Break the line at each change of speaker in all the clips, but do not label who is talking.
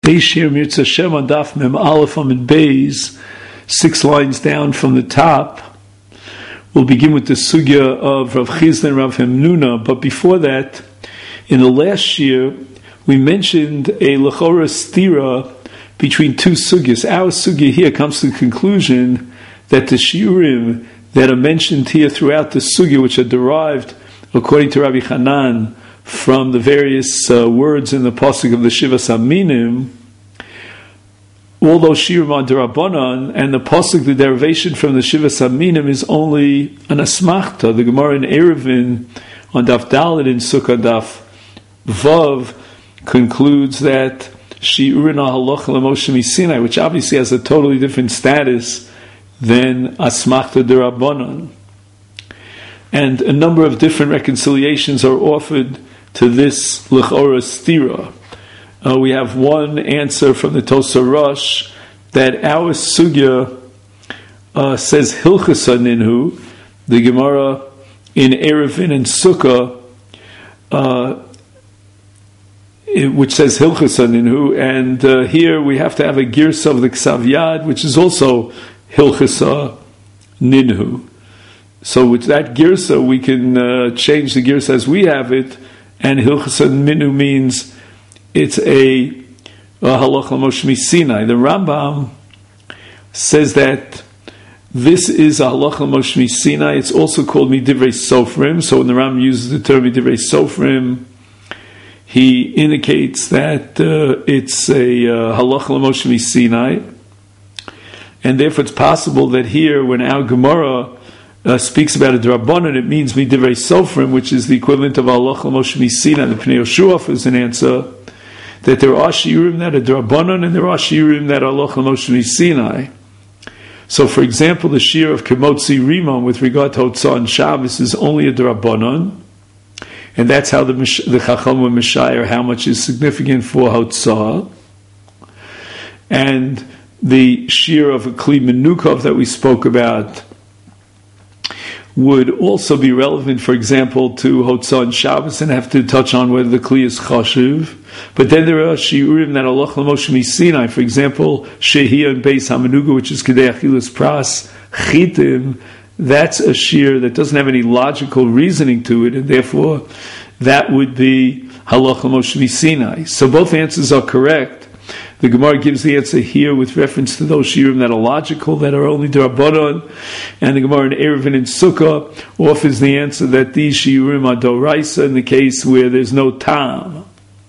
Beishir Mirza Shem on Daf Mem Aleph Amid Beis, 6 lines down from the top. We'll begin with the sugya of Rav Chizda and Rav Hemnuna, but before that, in the last year, we mentioned a lechora stira between two sugyas. Our sugya here comes to the conclusion that the shiurim that are mentioned here throughout the sugya, which are derived, according to Rabbi Hanan, from the various words in the pasuk of the Shivas Aminim, although shiurim are derabanan, and the pasuk, the derivation from the Shivas Aminim, is only an asmachta. The Gemara in Eruvin on Daf Dalet in Sukkah Daf Vav concludes that shiurim halacha l'Moshe Sinai, which obviously has a totally different status than asmachta derabanan. And a number of different reconciliations are offered to this lechora stira. We have one answer from the Tosar Rosh that our sugya says hilchasa ninhu. The Gemara in Eruvin and Sukkah, which says hilchasa ninhu, and here we have to have a girsa of the Ksav Yad, which is also hilchasa ninhu. So with that girsa, we can change the girsa as we have it, and hilchasa ninhu means it's a halacha l'Moshe Sinai. The Rambam says that this is a halacha l'Moshe Sinai. It's also called midivrei sofrim. So when the Rambam uses the term midivrei sofrim, he indicates that it's a halacha l'Moshe Sinai, and therefore it's possible that here, when our Gemara speaks about a drabanan, it means midivrei sofrim, which is the equivalent of halacha l'Moshe Sinai. The Pnei Yoshua offers an answer that there are shiurim that are drabanan and there are shiurim that are halacha l'Moshe Sinai. So, for example, the shiur of Kemotzi Rimon with regard to Hotzah and Shabbos is only a drabanan, and that's how the Chacham and Mishayir, how much is significant for Hotzah. And the shiur of a Kli Menukov that we spoke about would also be relevant, for example, to Hotzah and Shabbos, and have to touch on whether the Kli is chashuv. But then there are shiurim that are halacha l'Moshe Sinai. For example, Shehiyah and Beis Hamenuga, which is Kedei Achilas Pras, Chitim, that's a shiur that doesn't have any logical reasoning to it, and therefore that would be halacha l'Moshe Sinai. So both answers are correct. The Gemara gives the answer here with reference to those shiurim that are logical, that are only derabanan, and the Gemara in Eruvin and Sukkah offers the answer that these shiurim are doraisa in the case where there's no tam.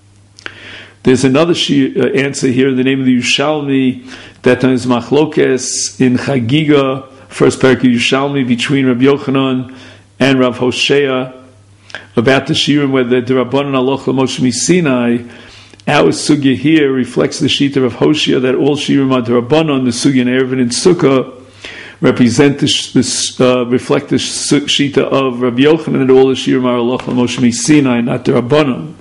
There's another answer here in the name of the Yerushalmi that there is machlokes in Chagiga, first parak of Yerushalmi, between Rabbi Yochanan and Rav Hoshea about the shiurim whether they're derabanan halacha l'Moshe Sinai. Our sugya here reflects the shita of Hoshea that all shiurim are derabanan. The sugya in Eruvin and Sukkah represent reflect the shita of Rabbi Yochanan that all the shiurim are halacha l'Moshe Sinai, not derabanan.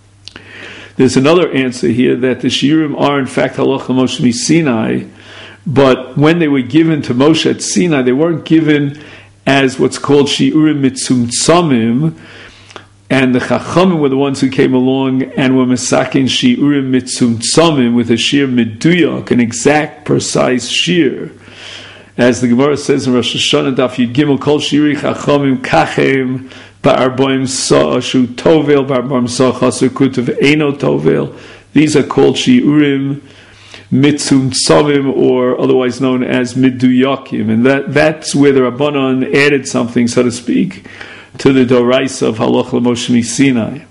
There's another answer here that the shiurim are in fact halacha l'Moshe Sinai, but when they were given to Moshe at Sinai, they weren't given as what's called shiurim mitzumtzamim, and the Chachamim were the ones who came along and were mesakin shiurim mitzumtzamim with a shiur meduyak, an exact, precise shiur. As the Gemara says in Rosh Hashanah, Daf Yud Gimel, Kol shiuri Chachamim kachem ba'arboim sa'ashu tovel ba'arboim sa'chaser kutev eino tovel. These are called shiurim mitzumtzamim, or otherwise known as miduyakim, and that's where the Rabbanan added something, so to speak, to the doraisa of halacha l'Moshe Sinai.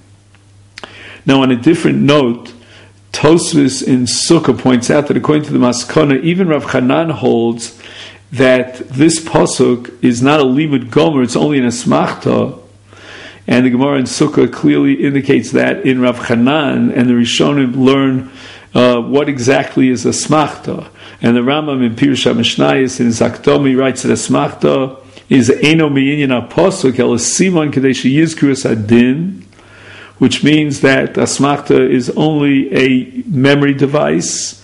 Now, on a different note, Tosfos in Sukkah points out that according to the Maskana, even Rav Hanan holds that this pasuk is not a limud gomer; it's only an asmachta. And the Gemara in Sukkah clearly indicates that in Rav Hanan, and the Rishonim learn what exactly is asmachta. And the Rambam in Pirush HaMishnayos in Zaktomi writes that asmachta is eino miyinyan pasuk el simon kadei sheyizkru es adin, which means that asmachta is only a memory device.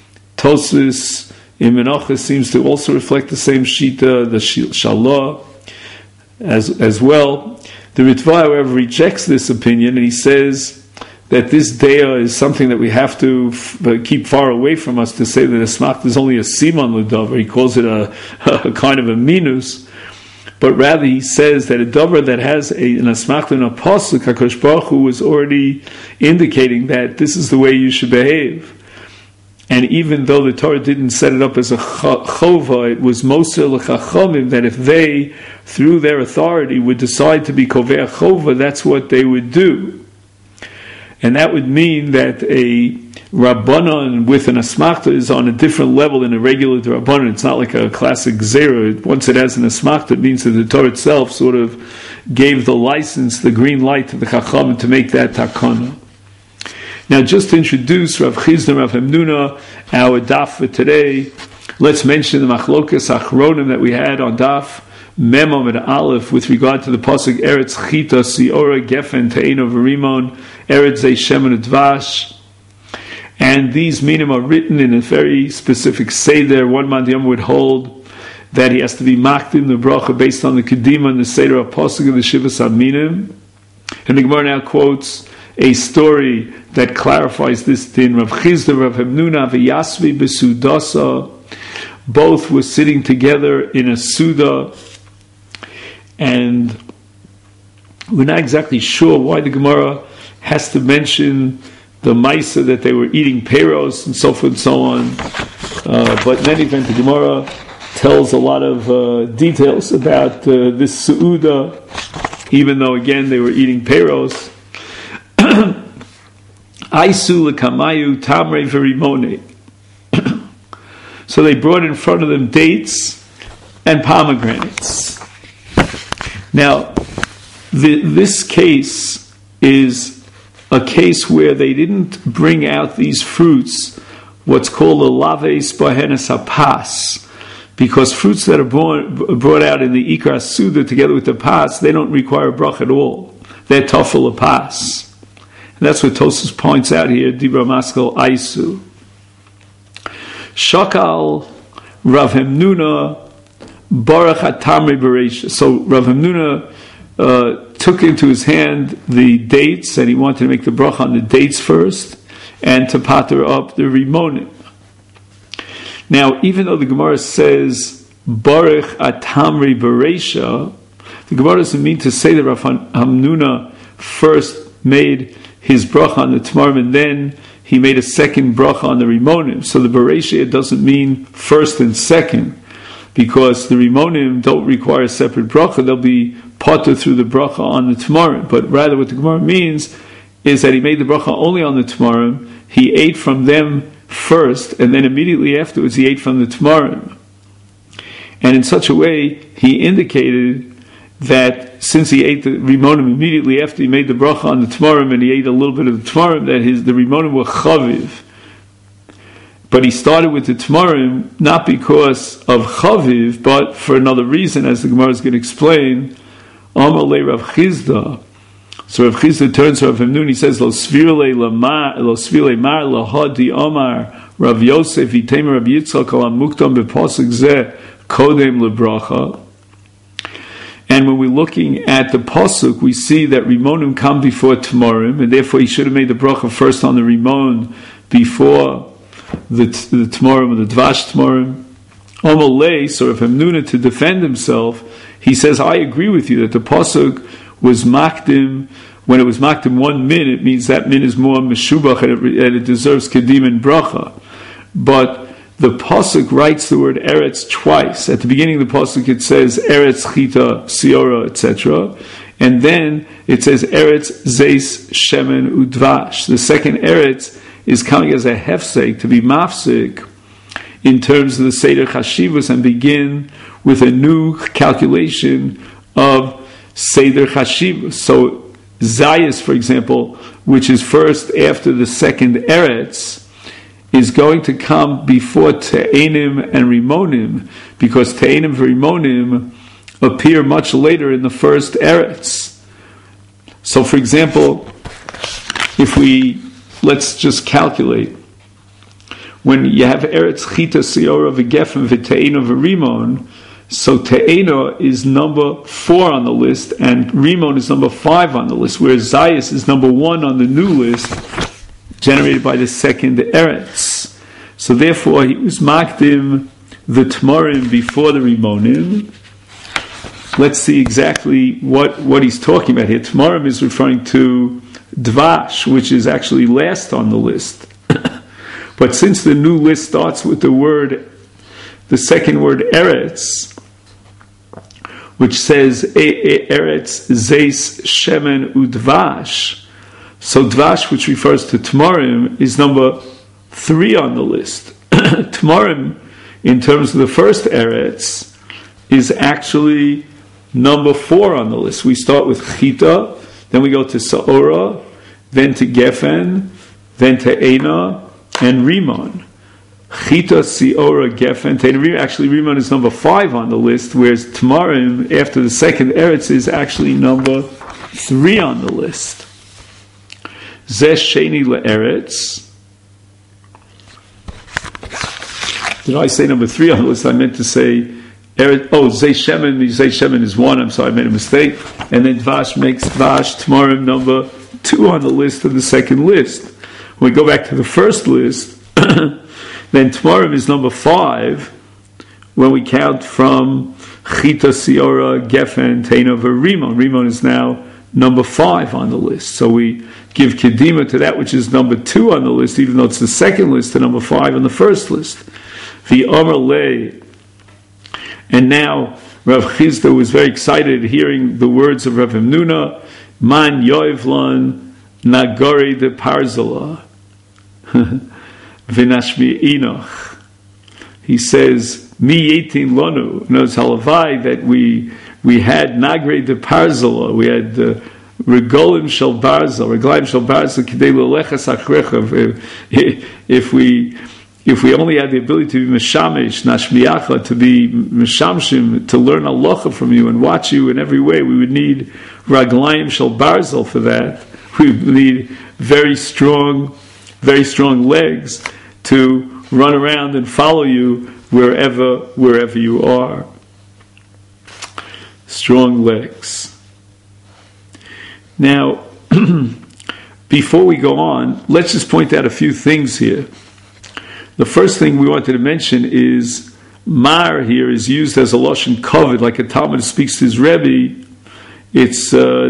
Tosfos in Menachos seems to also reflect the same shita, the Shalah, as well. The Ritva, however, rejects this opinion, and he says that this daya is something that we have to keep far away from us, to say that a smachta is only a siman l'davar. He calls it a kind of a minus. But rather he says that a davar that has an asmachta and a pasuk, HaKadosh Baruch Hu was already indicating that this is the way you should behave. And even though the Torah didn't set it up as a chova, it was moser l'chachamim, that if they, through their authority, would decide to be kovei chova, that's what they would do. And that would mean that a Rabbanon with an asmachta is on a different level than a regular Rabbanon. It's not like a classic zera. Once it has an asmachta, it means that the Torah itself sort of gave the license, the green light to the Chacham to make that takana. Now, just to introduce Rav Chizda, Rav Hamnuna, our daf for today, let's mention the machlokas achronim that we had on daf Mem Amud Aleph with regard to the pasuk Eretz Chita Siora Gefen Te'eno V'Rimon Eretz Zei Shemen Udvash. And these minim are written in a very specific seder. One mandiyam would hold that he has to be makdim the bracha based on the kedima and the seder of pasuk of the Shivas Aminim. And the Gemara now quotes a story that clarifies this din. Rav Chizda, Rav Hamnuna, v'Yasvi b'Sudasa. Both were sitting together in a suda, and we're not exactly sure why the Gemara has to mention the Maisa that they were eating peros and so forth and so on. But in any event, the Gemara tells a lot of details about this Su'uda, even though, again, they were eating peros. Aisu lekamayu tamre v'rimone. So they brought in front of them dates and pomegranates. Now, this case is a case where they didn't bring out these fruits, what's called a laves bahenes hapas, because fruits that are brought out in the ikar suda together with the pas, they don't require a brach at all. They're tafel pas. And that's what Tosfos points out here, Dibra Maskal Aisu. Shakal Rav Hamnuna Baruch Hatamri Bereisha. So Rav Hamnuna took into his hand the dates, and he wanted to make the bracha on the dates first, and to pater up the rimonim. Now, even though the Gemara says Baruch Hatamri Bereisha, the Gemara doesn't mean to say that Rav Hamnuna first made his bracha on the tamarim, and then he made a second bracha on the rimonim. So the bereisha doesn't mean first and second, because the rimonim don't require a separate bracha. They'll be potter through the bracha on the tamarim. But rather what the Gemara means is that he made the bracha only on the tamarim. He ate from them first, and then immediately afterwards he ate from the tamarim. And in such a way, he indicated that since he ate the rimonim immediately after he made the bracha on the tamarim, and he ate a little bit of the tamarim, that the rimonim were chaviv. But he started with the tamarim not because of chaviv, but for another reason, as the Gemara is going to explain. Amar le Rav Chizda. So Rav Chizda turns to Rav Hamnun, he says, Lo svirle mar lahadi Omar Rav Yosef item Rav Yitzchak al muktam bepasuk zeh kodem lebracha. And when we're looking at the pasuk, we see that rimonim come before tamarim, and therefore he should have made the bracha first on the rimon before the tamarim, or the dvash tamarim. Omalei, so if Hamnuna, to defend himself, he says, I agree with you that the pasuk was makdim. When it was makdim 1 min, it means that min is more meshubach, and it deserves kedim and bracha. But the pasuk writes the word eretz twice. At the beginning of the pasuk, it says eretz chita siora, etc., and then it says eretz zeis shemen udvash. The second eretz is coming as a hefsek, to be mafsik in terms of the seder chashivas, and begin with a new calculation of seder chashivas. So zayis, for example, which is first after the second eretz, is going to come before Te'enim and Rimonim, because Te'enim and Rimonim appear much later in the first Eretz. So, for example, let's just calculate. When you have Eretz Chita Siora V'Gefen V'Te'enim V'Rimon, So Te'ena is number 4 on the list, and Rimon is number 5 on the list, whereas Zayis is number 1 on the new list, generated by the second Eretz. So therefore, he was Makdim the Tmorim before the Rimonim. Let's see exactly what he's talking about here. Tmorim is referring to Dvash, which is actually last on the list. But since the new list starts with the second word Eretz, which says Eretz Zeis Shemen Udvash, so Dvash, which refers to Tmorim, is number 3 on the list. Tmorim, in terms of the first Eretz, is actually number 4 on the list. We start with Chita, then we go to Sa'ora, then to Gefen, then to Eina, and Rimon. Chita, Siora, Gefen, Teina. Actually, Rimon is number 5 on the list, whereas Tmarim, after the second Eretz, is actually number 3 on the list. Zeh Sheni LeEretz. Did I say number 3 on the list? I meant to say Eretz. Oh, Zeh Shemen is 1. I'm sorry, I made a mistake. And then Dvash makes Dvash Tmarim number 2 on the list of the second list. When we go back to the first list, then Tmarim is number 5 when we count from Chita, Siora, Gefen, Teina, Rimon. Rimon is now number 5 on the list. So we give Kedima to that which is number 2 on the list, even though it's the second list, to number 5 on the first list. The Omer Lei. And now Rav Chizda was very excited hearing the words of Rav Hamnuna, Man Yoivlan Nagori de Parzala. V'nashmi Enoch. He says, Mi Yetin Lonu. Notice halavai that we had Nagre de Parzala, we had Regolim Shel Barzal, Reglaim Shel Barzal, Kidei Lelechas Achrecha. If we only had the ability to be Meshamish, Nashmiyacha, to be Meshamshim, to learn halacha from you and watch you in every way, we would need Raglaim Shel Barzal for that. We would need very strong legs to run around and follow you wherever you are. Strong legs. Now, before we go on, let's just point out a few things here. The first thing we wanted to mention is Mar here is used as a lashon kavod, like a Talmud speaks to his Rebbe. It's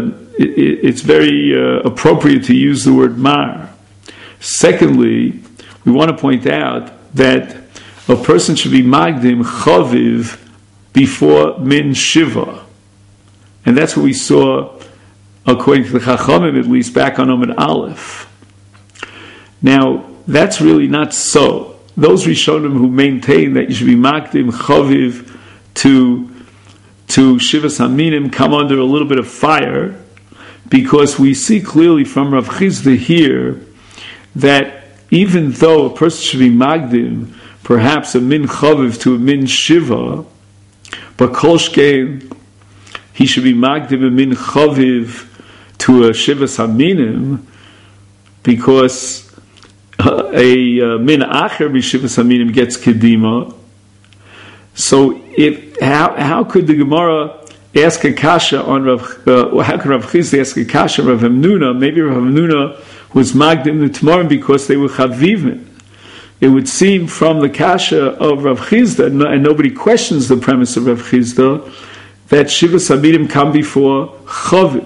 very appropriate to use the word Mar. Secondly, we want to point out that a person should be magdim chaviv before min shiva, and that's what we saw according to the Chachamim, at least back on Amud Aleph. Now, that's really not so. Those Rishonim who maintain that you should be magdim chaviv to Shivas Haminim come under a little bit of fire, because we see clearly from Rav Chizda here that even though a person should be magdim, perhaps a min chaviv to a min shiva, but kol shkein, he should be magdim a min chaviv to a shivas haminim, because a min acher b'shivas haminim gets kedima. So how could the Gemara ask a kasha on Rav? How could Rav Chizda ask a kasha on Rav Hamnuna? Maybe Rav Hamnuna was magdim the Tmorim because they were chavivim. It would seem from the kasha of Rav Chizda, and nobody questions the premise of Rav Chizda, that Shivas Haminim come before chaviv.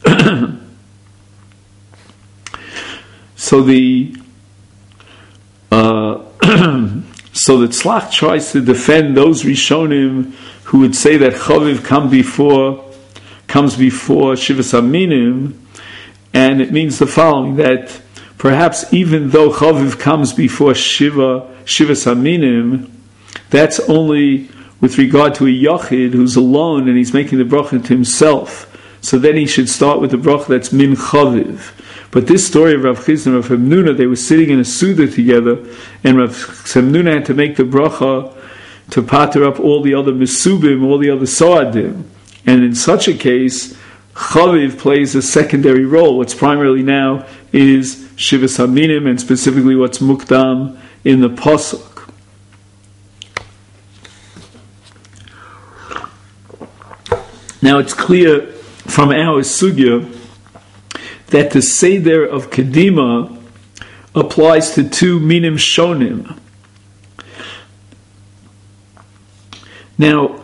So the Tzlach tries to defend those Rishonim who would say that chaviv comes before Shivas Haminim, and it means the following, that perhaps even though chaviv comes before Shivas Haminim, that's only with regard to a Yachid who's alone and he's making the bracha to himself. So then he should start with the bracha that's min chaviv. But this story of Rav Chizda and Rav Hamnuna, they were sitting in a Suda together, and Rav Hamnuna had to make the bracha to pater up all the other Mesubim, all the other Soadim. And in such a case, Chaviv plays a secondary role. What's primarily now is Shivas Haminim, and specifically what's Mukdam in the Pasuk. Now it's clear from our sugya that the seder of Kedima applies to two minim shonim. Now,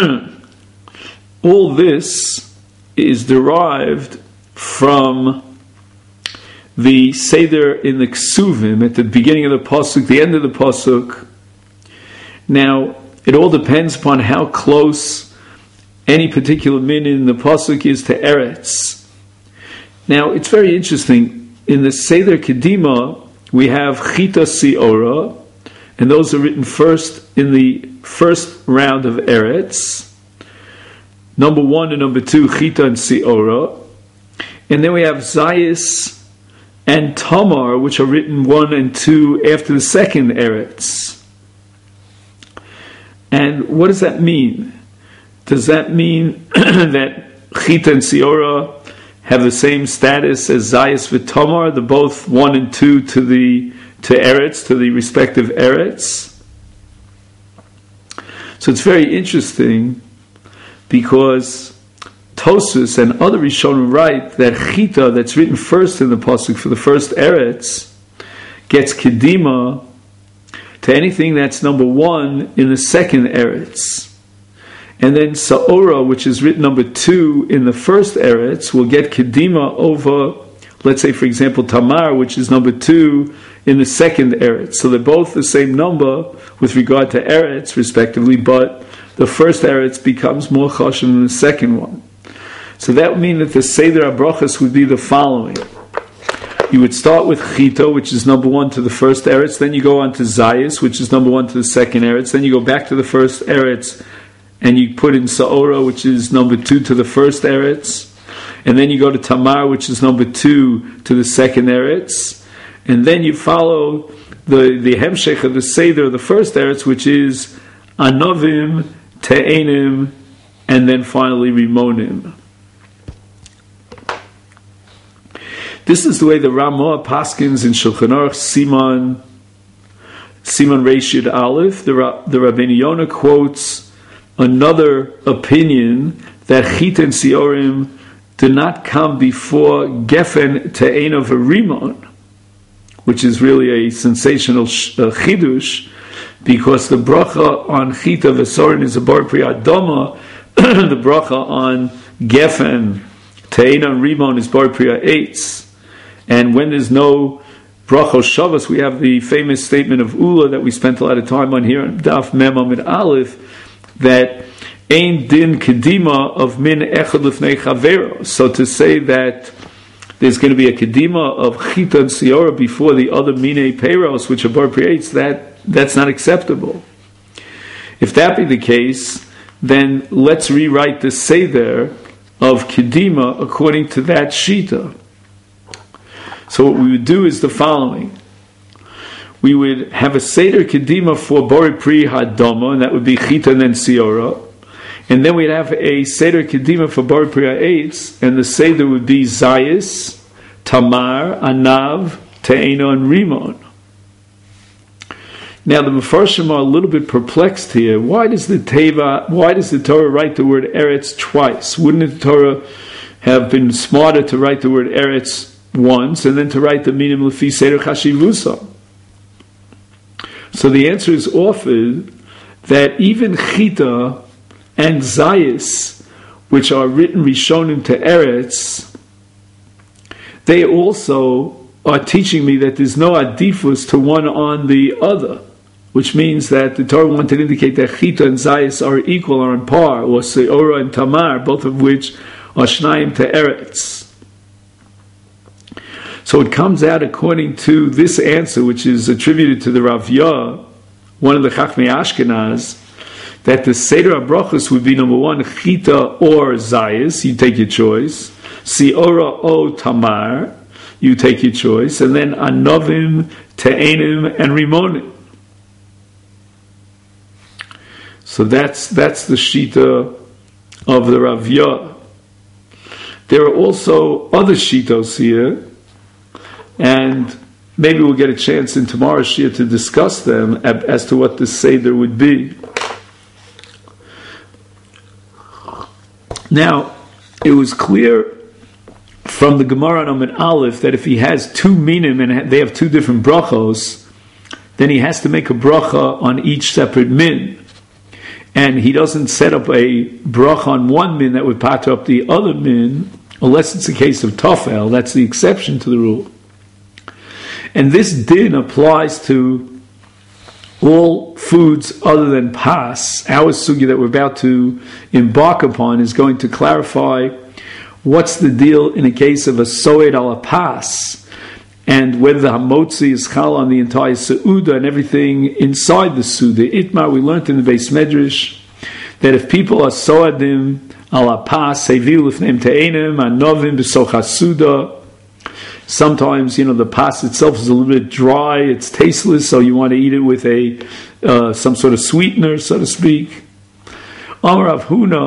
all this is derived from the seder in the Ksuvim at the beginning of the pasuk, the end of the pasuk. Now, it all depends upon how close any particular min in the pasuk is to Eretz. Now, it's very interesting. In the Seder Kedima, we have Chita Siora, and those are written first in the first round of Eretz. Number 1 and number 2, Chita and Siora. And then we have Zayis and Tamar, which are written 1 and 2 after the second Eretz. And what does that mean? Does that mean that Chita and Siora have the same status as Zayis and Tamar? They're both 1 and 2 to Eretz, to the respective Eretz. So it's very interesting because Tosfos and other Rishonim write that Chita, that's written first in the pasuk for the first Eretz, gets Kedima to anything that's number 1 in the second Eretz. And then Sa'ora, which is written number 2 in the first Eretz, will get Kedima over, let's say for example, Tamar, which is number 2 in the second Eretz. So they're both the same number with regard to Eretz, respectively, but the first Eretz becomes more chashuv than the second one. So that would mean that the Seder HaBrachos would be the following. You would start with Chita, which is number 1 to the first Eretz, then you go on to Zayis, which is number 1 to the second Eretz, then you go back to the first Eretz, and you put in Sa'ora, which is number 2 to the first Eretz, and then you go to Tamar, which is number 2 to the second Eretz, and then you follow the Hemshech of the Seder of the first Eretz, which is Anovim, Te'enim, and then finally Rimonim. This is the way the Ramah paskins in Shulchan Aruch Siman Reish Yud Aleph. The Rabbeinu Yonah quotes another opinion that Chita and Siorim do not come before Gefen Te'ena V'Rimon, which is really a sensational chidush, because the bracha on Chita V'Sorin is a bar pri Adama, the bracha on Gefen Te'ena and Rimon is bar pri Eitz. And when there's no brachos Shabbos, we have the famous statement of Ula that we spent a lot of time on here, Daf Mem Amid Aleph, that Ein Din Kedima of Min Echad Lifnei Chavero. So to say that there's going to be a Kedima of Chita and Siora before the other Minei Peiros, which are Bar Pri'etz, that's not acceptable. If that be the case, then let's rewrite the Seder of Kedima according to that Shita. So what we would do is the following. We would have a Seder Kedima for Bori Pri Hadama, and that would be Chita and then Siora. And then we'd have a Seder Kedima for Bori Pri Ha'etz, and the Seder would be Zayis, Tamar, Anav, Te'ena, and Rimon. Now the Mefarshim are a little bit perplexed here. Why does the Torah write the word Eretz twice? Wouldn't the Torah have been smarter to write the word Eretz once, and then to write the minim lefi seder chashivusa? So the answer is offered that even Chita and Zayis, which are written Rishonim to Eretz, they also are teaching me that there's no adifus to one on the other, which means that the Torah wanted to indicate that Chita and Zayis are equal, are on par, or Seora and Tamar, both of which are Shnayim to Eretz. So it comes out according to this answer, which is attributed to the Rav Yah, one of the Chachmei Ashkenaz, that the Seder HaBrachos would be number 1, Chita or Zayis, you take your choice, Siora o Tamar, you take your choice, and then Anovim, Te'enim, and Rimonim. So that's the Shita of the Rav Yah. There are also other Shitos here, and maybe we'll get a chance in tomorrow's Shia to discuss them as to what the Seder would be. Now, it was clear from the Gemara on Amud Aleph that if he has two minim and they have two different brachos, then he has to make a bracha on each separate min. And he doesn't set up a bracha on one min that would pater up the other min, unless it's a case of tofel. That's the exception to the rule. And this din applies to all foods other than pas. Our sugya that we're about to embark upon is going to clarify what's the deal in a case of a soed ala pas, and whether the hamotzi is chal on the entire seuda and everything inside the seuda. Itmar, we learned in the Beis Medrash that if people are soadim ala pas, heviu lifneim te'enim, anovim b'soch hasuda. Sometimes, the pas itself is a little bit dry, it's tasteless, so you want to eat it with some sort of sweetener, so to speak. Amar Rav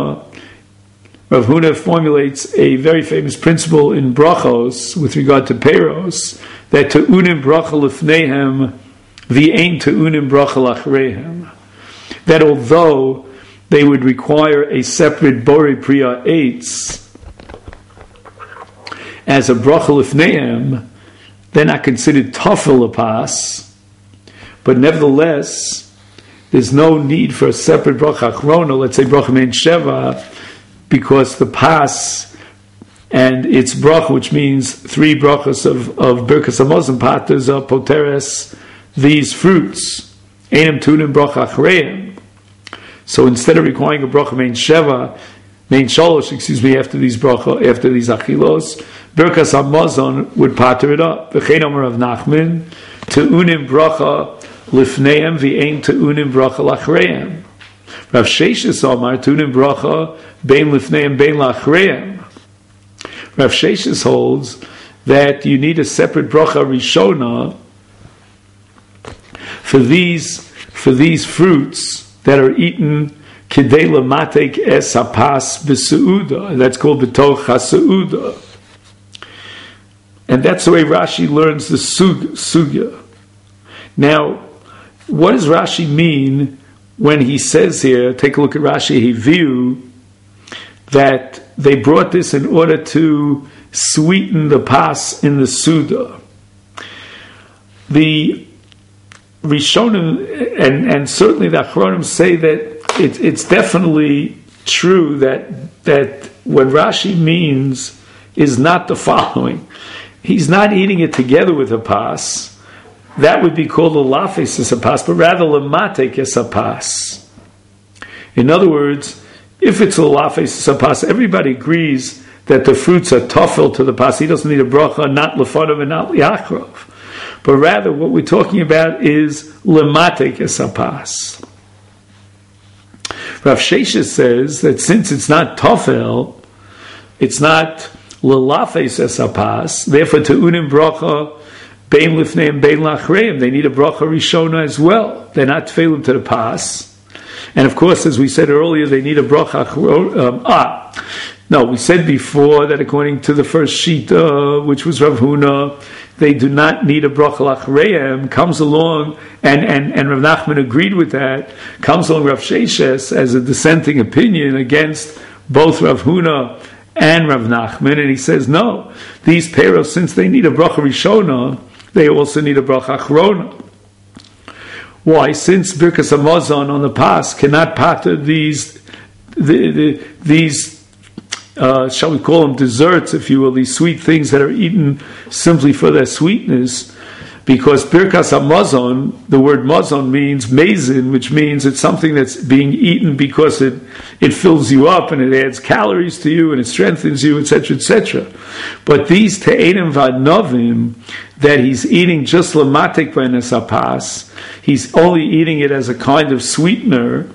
Huna formulates a very famous principle in brachos with regard to peiros, that te'unim bracha lifneihem v'ein te'unim bracha lachreihem. That although they would require a separate borei priya eitz as a bracha lifneihem, they're not considered tafel apas, but nevertheless, there's no need for a separate bracha achrona, let's say bracha mein sheva, because the pas and its bracha, which means three brachas of Birkas Hamazon paters of poteres, these fruits, einem tunim bracha achreim. So instead of requiring a bracha mein sheva, mein shalosh, after these achilos, Birkas Hamazon would pater it up. V'chein Amar Rav Nachman, te'unim bracha lifneihem v'ein te'unim bracha lachreihem. Rav Sheshes Amar tunim bracha bein lifneihem bein lachreihem. Rav Sheshes holds that you need a separate bracha rishona for these fruits that are eaten kidei lamatek es hapas b'seuda. That's called b'toch haseuda. And that's the way Rashi learns the sugya. Now, what does Rashi mean when he says here, take a look at Rashi Heviu, that they brought this in order to sweeten the pas in the Suda? The Rishonim and certainly the Achronim say that it's definitely true that what Rashi means is not the following. He's not eating it together with a pas. That would be called a lafes as a pas, but rather lamatek as a pas. In other words, if it's a lafes as a pas, everybody agrees that the fruits are tofel to the pas. He doesn't need a bracha, not lefanov and not liachrov. But rather, what we're talking about is lamatek as a pas. Rav Sheshes says that since it's not tofel, it's not lelafes es hapas, therefore te'unim bracha bein lifneim bein lachreim, they need a bracha rishona as well. They're not tefillim to the pas. And of course, as we said earlier, they need a bracha we said before that according to the first shita, which was Rav Huna, they do not need a bracha lachreim. Comes along, and Rav Nachman agreed with that, comes along Rav Sheshes as a dissenting opinion against both Rav Huna and Rav Nachman, and he says, no, these peiros, since they need a bracha rishona, they also need a bracha achrona. Why? Since Birkas Hamazon on the pas cannot pater these shall we call them desserts, if you will, these sweet things that are eaten simply for their sweetness, because Birkas Hamazon, the word mazon means mezin, which means it's something that's being eaten because it fills you up and it adds calories to you and it strengthens you, etc., etc. But these te'enim v'anovim that he's eating just lamatik b'nes hapas, he's only eating it as a kind of sweetener.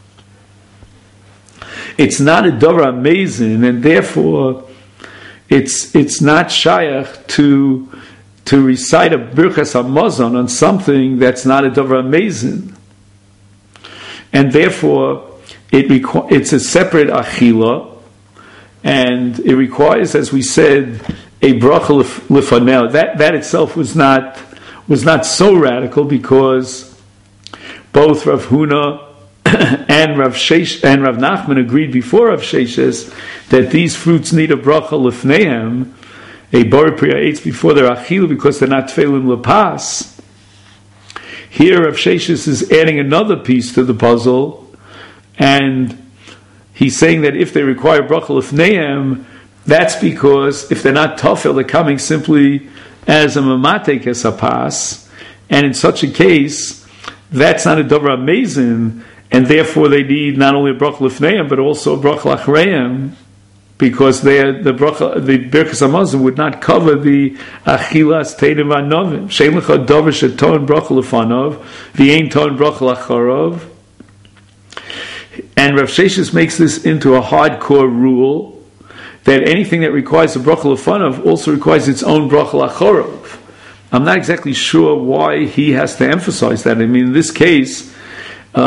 It's not a dora mezin, and therefore it's not shayach to recite a Birkas Hamazon on something that's not a davar mezin, and therefore it's a separate achila, and it requires, as we said, a bracha lefanel. That itself was not so radical, because both Rav Huna and Rav Nachman agreed before Rav Sheshes that these fruits need a bracha lefneihem, a bar priya eitz before their achilu, because they're not tefillin lepas. Here Rav Sheshes is adding another piece to the puzzle, and he's saying that if they require bracha lefneihem, that's because if they're not tafel, they're coming simply as a mamate kesapas, and in such a case, that's not a davar amazing, and therefore they need not only a bracha lefneihem but also a bracha lachreihem, because the Birkas Hamazon would not cover the achilas teinim v'anovim. Shein lecha davar sheton bracha lefanov, v'ein ton bracha lacharav. And Rav Sheshes makes this into a hardcore rule that anything that requires a bracha lefanov also requires its own bracha lacharav. I'm not exactly sure why he has to emphasize that. I mean, in this case, a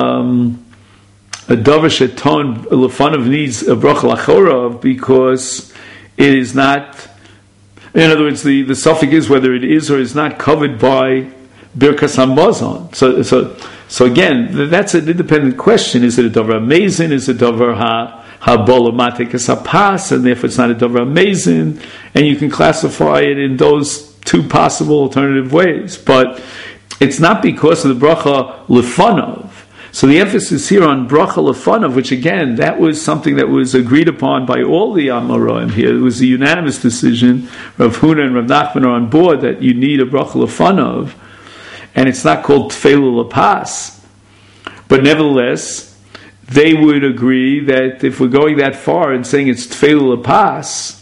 davar sheton lefanov needs a bracha lachorav because it is not. In other words, the suffix is whether it is or is not covered by Birkas Hamazon. So again, that's an independent question. Is it a davar amazing? Is it a davar habolamate kesapas? And therefore, it's not a davar amazing. And you can classify it in those two possible alternative ways, but it's not because of the bracha lefanov. So the emphasis here on bracha lefanov, which again, that was something that was agreed upon by all the Amoraim here. It was a unanimous decision. Rav Huna and Rav Nachman are on board that you need a bracha lefanov, and it's not called tefillah lepas. But nevertheless, they would agree that if we're going that far and saying it's tefillah lepas,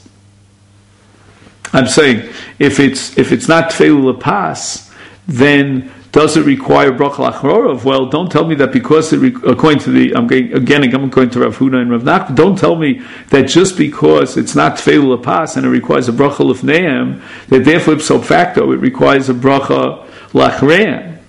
I'm saying if it's not tefillah lepas, then does it require bracha lachrorav? Well, don't tell me that because according to I'm going to Rav Huna and Rav Nachman. Don't tell me that just because it's not tefillah lepas and it requires a bracha lefneihem, that therefore ipso facto it requires a bracha lachreihem.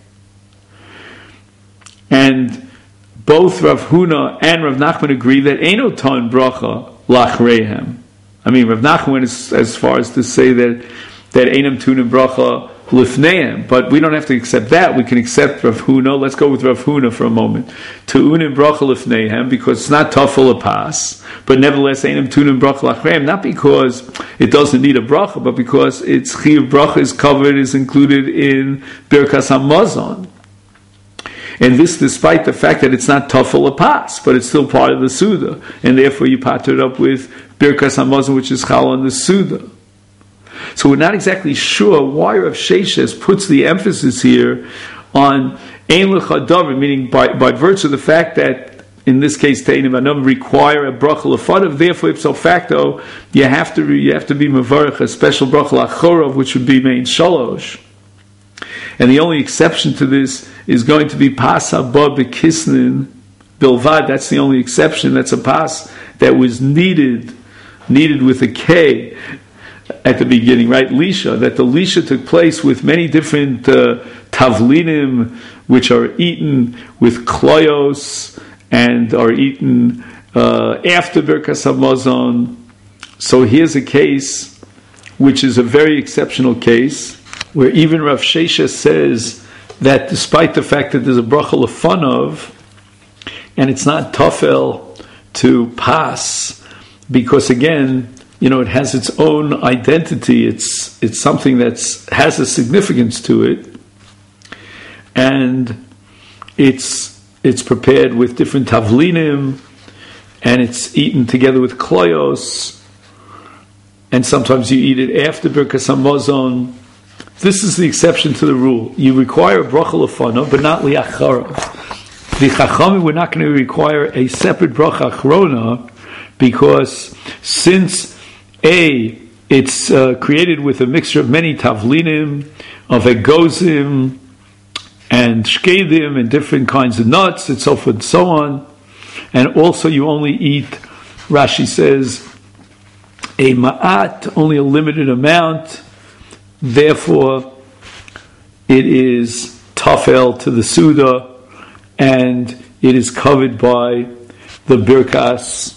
And both Rav Huna and Rav Nachman agree that eino ton bracha lachreihem. I mean, Rav Nachman went as far as to say that einam tunim bracha lifneim, but we don't have to accept that. We can accept Rav Huna. Let's go with Rav Huna for a moment. Tu'unim bracha lifneihem, because it's not tafel pas, but nevertheless einam tunim bracha lachreim, not because it doesn't need a bracha, but because its chiyuv bracha is covered, is included in Birkas Hamazon. And this despite the fact that it's not tafel pas, but it's still part of the Suda, and therefore you pater it up with Birkas Hamazon, which is chal on the Suda. So we're not exactly sure why Rav Sheshes puts the emphasis here on ein lecha davar, meaning by virtue of the fact that in this case teinim anam require a bracha lefanav. Therefore, ipso facto, you have to be mevarich a special bracha lachorov, which would be main shalosh. And the only exception to this is going to be pas haba b'kisnin bilvad. That's the only exception. That's a pas that was needed with a K at the beginning, right? Lisha, that the Lisha took place with many different tavlinim, which are eaten with kloyos and are eaten after Birkas Hamazon. So here's a case which is a very exceptional case, where even Rav Sheshes says that despite the fact that there's a bracha lefanov, and it's not tafel to pas, because again, it has its own identity. It's something that has a significance to it, and it's prepared with different tavlinim, and it's eaten together with kloyos, and sometimes you eat it after Birkas Hamazon. This is the exception to the rule. You require a bracha lefanav, but not liacharav. The Chachamim were not going to require a separate bracha achrona, because since it's created with a mixture of many tavlinim, of egozim, and shkedim, and different kinds of nuts, and so forth and so on. And also you only eat, Rashi says, a ma'at, only a limited amount. Therefore, it is tafel to the Suda, and it is covered by the Birkas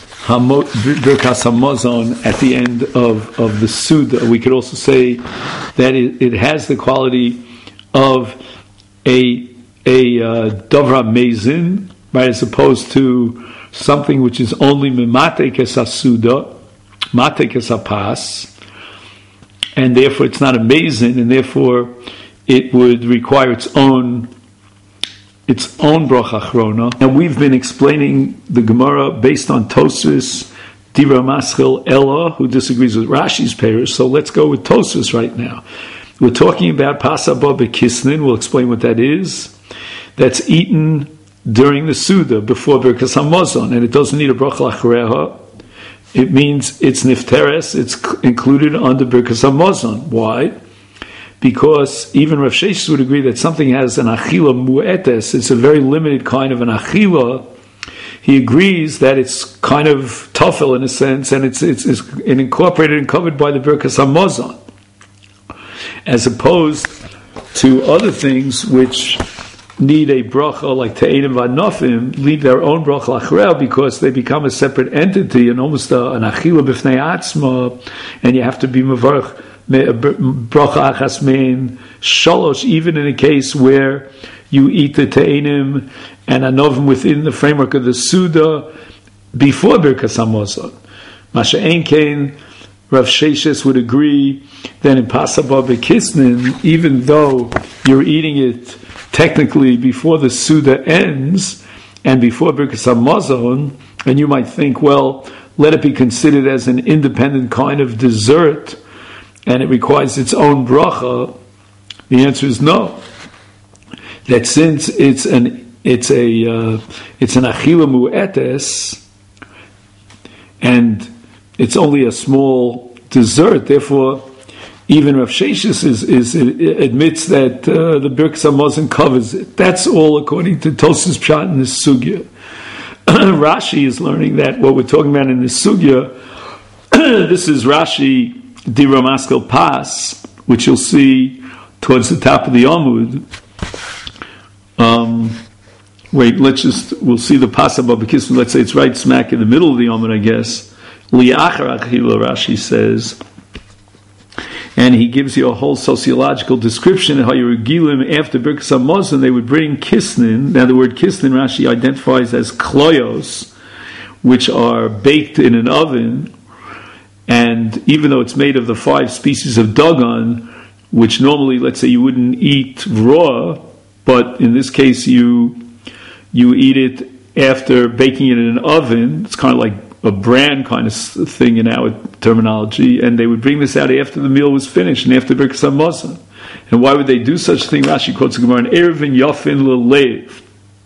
Hamazon at the end of the Suda. We could also say that it has the quality of a Davar Mezin, right, as opposed to something which is only mimatek es asuda, matek es apas, and therefore it's not amazing, and therefore it would require its own bracha achrona. And we've been explaining the Gemara based on Tosfos Dibra Maschil Ella, who disagrees with Rashi's parish. So let's go with Tosfos right now. We're talking about Pasaba B'Kisnin. We'll explain what that is. That's eaten during the Suda, before Birkas HaMazon, and it doesn't need a bracha l'achreha. It means it's nifteres, it's included under Birkas HaMazon. Why? Because even Rav Sheshes would agree that something has an achila mu'etes, it's a very limited kind of an achila. He agrees that it's kind of tafel in a sense, and it's incorporated and covered by the Birkas HaMazon, as opposed to other things which need a bracha, like te'enim v'anofim, leave their own bracha l'achreha because they become a separate entity and almost an achila b'fnei atzma, and you have to be mevarach bracha achas mein shalosh, even in a case where you eat the te'enim and anovim within the framework of the Suda before Birkas HaMazon. Masha ein kein, Rav Sheshes would agree that in Pasaba B'Kisnin, even though you're eating it technically before the Suda ends and before Birkas HaMazon, and you might think, well, let it be considered as an independent kind of dessert and it requires its own bracha. The answer is no. That since it's an achila mu'etes and it's only a small dessert, therefore even Rav Sheshes admits that the Birkas HaMazon covers it. That's all according to Tosfos Pshat in this sugya. Rashi is learning that what we're talking about in this sugya, this is Rashi Dibra Maschil Pas, which you'll see towards the top of the Amud. We'll see the Pasaba B'Kisnin. Let's say it's right smack in the middle of the Amud, I guess. Li'achar achila, Rashi says, and he gives you a whole sociological description of how you regilim after Birkas HaMazon, they would bring kisnin. Now the word kisnin Rashi identifies as kloyos, which are baked in an oven, and even though it's made of the 5 species of dagan, which normally, let's say, you wouldn't eat raw, but in this case you eat it after baking it in an oven. It's kind of like a brand kind of thing in our terminology, and they would bring this out after the meal was finished and after Birkas HaMazon. And why would they do such a thing? Rashi quotes the Gemara, Erevin Yofin L'Leiv.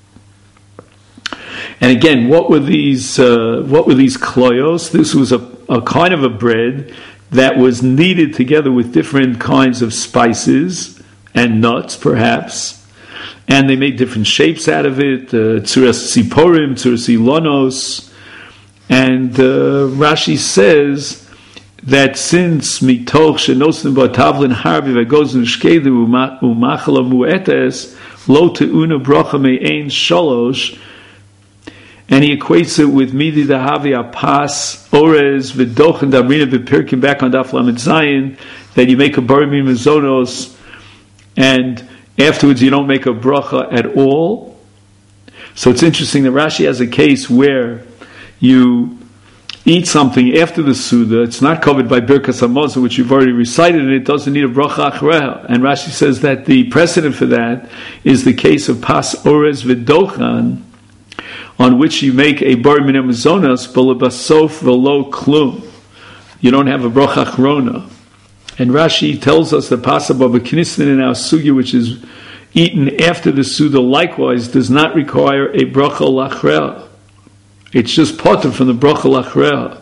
And again, what were these kloyos? This was a kind of a bread that was kneaded together with different kinds of spices and nuts, perhaps. And they made different shapes out of it, tzuras siporim, tzuras ilonos. And Rashi says that since mitoch shenosim b'tavlin harbi v'gozin shkedu u'machala mu'etes lo te'una bracha me'ein shalosh, and he equates it with midi dahavi apas orez v'dochen damrina b'pirkim, back on daf lamed zayin, that you make a bar mimazonos and afterwards you don't make a bracha at all. So it's interesting that Rashi has a case where you eat something after the Suda, it's not covered by Birkas HaMazon, which you've already recited, and it doesn't need a bracha achreha. And Rashi says that the precedent for that is the case of Pas Orez V'Dochan, on which you make a bar min hamazonos, b'lebasof v'lo klum. You don't have a bracha achrona. And Rashi tells us that Pasaba B'Kisnin in our sugya, which is eaten after the Suda, likewise does not require a bracha l'achreha. It's just potter from the bracha l'achreha.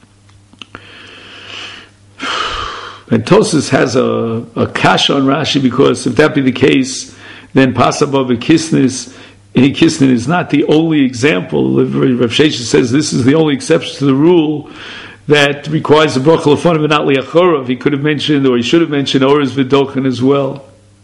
And Tosfos has a kasha on Rashi, because if that be the case, then Pasaba B'Kisnin is not the only example. Rav Sheshes says this is the only exception to the rule that requires a bracha l'fonim and not li'achorov. He could have mentioned, or he should have mentioned, Orez V'Dochan as well.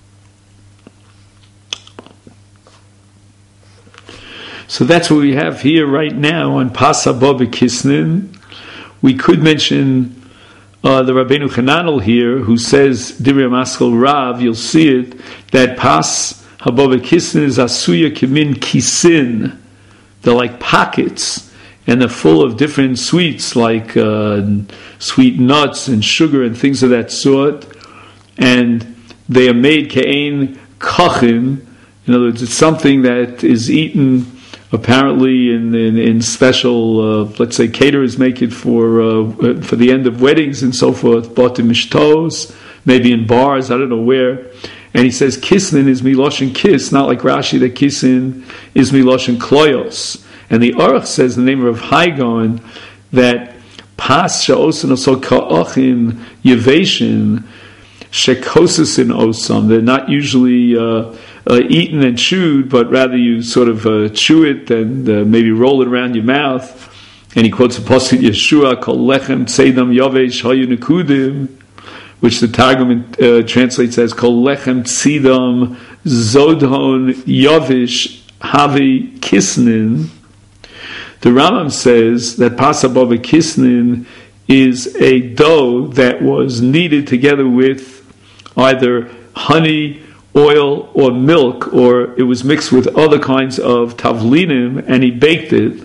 So that's what we have here right now on Pasaba B'Kisnin. We could mention the Rabbeinu Chananel here, who says, Divrei Maschil Rav, you'll see it, that Pas Haba B'Kisnin is Asuya Kimin Kisin. they're like pockets, and they're full of different sweets, like sweet nuts and sugar and things of that sort. And they are made ke'ein kachin. In other words, it's something that is eaten apparently in special, let's say, caterers make it for the end of weddings and so forth, bought in mishtos, maybe in bars, I don't know where. And he says kisnin is miloshin kiss, not like Rashi that kissin is miloshin kloyos. And the Aruch says, the name of Haigon, that pas she'osin oso ka'ochin yeveshin shekosasin osam. They're not usually eaten and chewed, but rather you sort of chew it and maybe roll it around your mouth. And he quotes a pasuk Yeshua, kol lechem tzedam yavesh hayu nekudim, which the Targum translates as kol lechem tzedam zodhon yavish havi kisnin. The Rambam says that pasabava kisnin is a dough that was kneaded together with either honey, oil, or milk, or it was mixed with other kinds of tavlinim, and he baked it.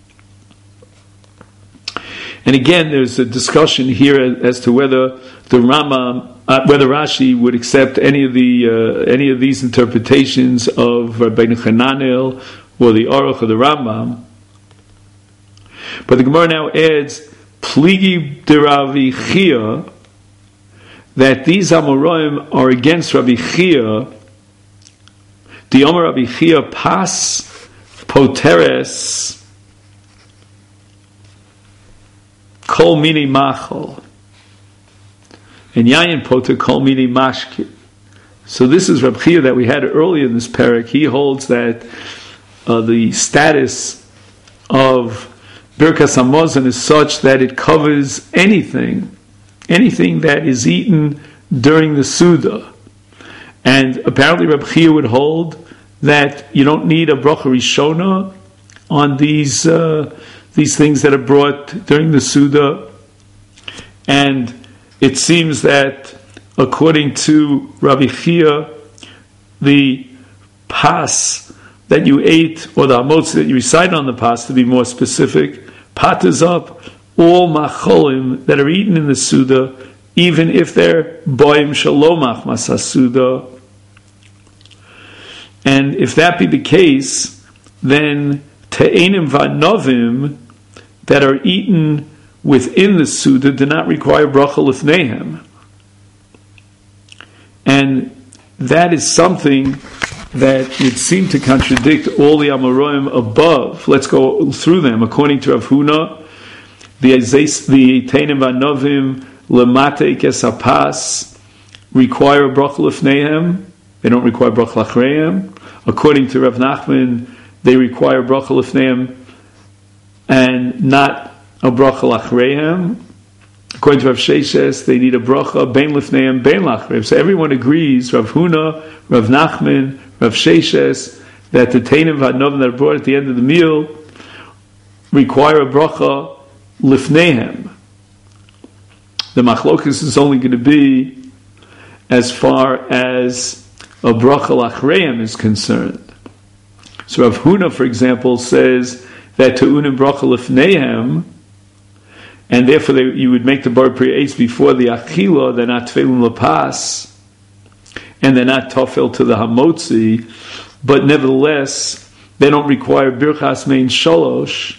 And again, there's a discussion here as to whether the Rambam, whether Rashi would accept any of these interpretations of Rabbeinu Hananel or the Aruch or the Rambam. But the Gemara now adds pligi de Ravi Chia, that these Amoraim are against Rabbi Chia. The Omer Rabbi Chia pas poteres kol mini machol, and yayin poter kol mini mashke. So this is Rabbi Chia that we had earlier in this parak. He holds that the status of Birkas Hamazon is such that it covers anything that is eaten during the Suda. And apparently Reb Chia would hold that you don't need a bracha rishona on these things that are brought during the Suda. And it seems that according to Rabbi Chia, the pas that you ate, or the hamotzi that you recite on the pas, to be more specific, patas up all macholim that are eaten in the Suda, even if they're boim shalomach masas Suda. And if that be the case, then te'enim va'novim that are eaten within the Suda do not require bracha lifneihem. And that is something that would seem to contradict all the Amoraim above. Let's go through them. According to Rav Huna, the Teinim V'Anovim Lemate Kesapas require a bracha lefneihem. They don't require bracha lachreihem. According to Rav Nachman, they require bracha lefneihem and not a bracha lachreihem. According to Rav Sheshes, they need a bracha bein lefneihem, bein lachreihem. So everyone agrees, Rav Huna, Rav Nachman, Rav Sheshes, that the Teinim V'Anovim that are brought at the end of the meal require a bracha lifneihem. The machlokus is only going to be as far as a bracha lachreihem is concerned. So Rav Huna, for example, says that te'unim bracha lifneihem, and therefore you would make the bar pri eitz before the achila. They're not tefillin lepas, and they're not tofel to the hamotzi, but nevertheless they don't require birchas mein shalosh.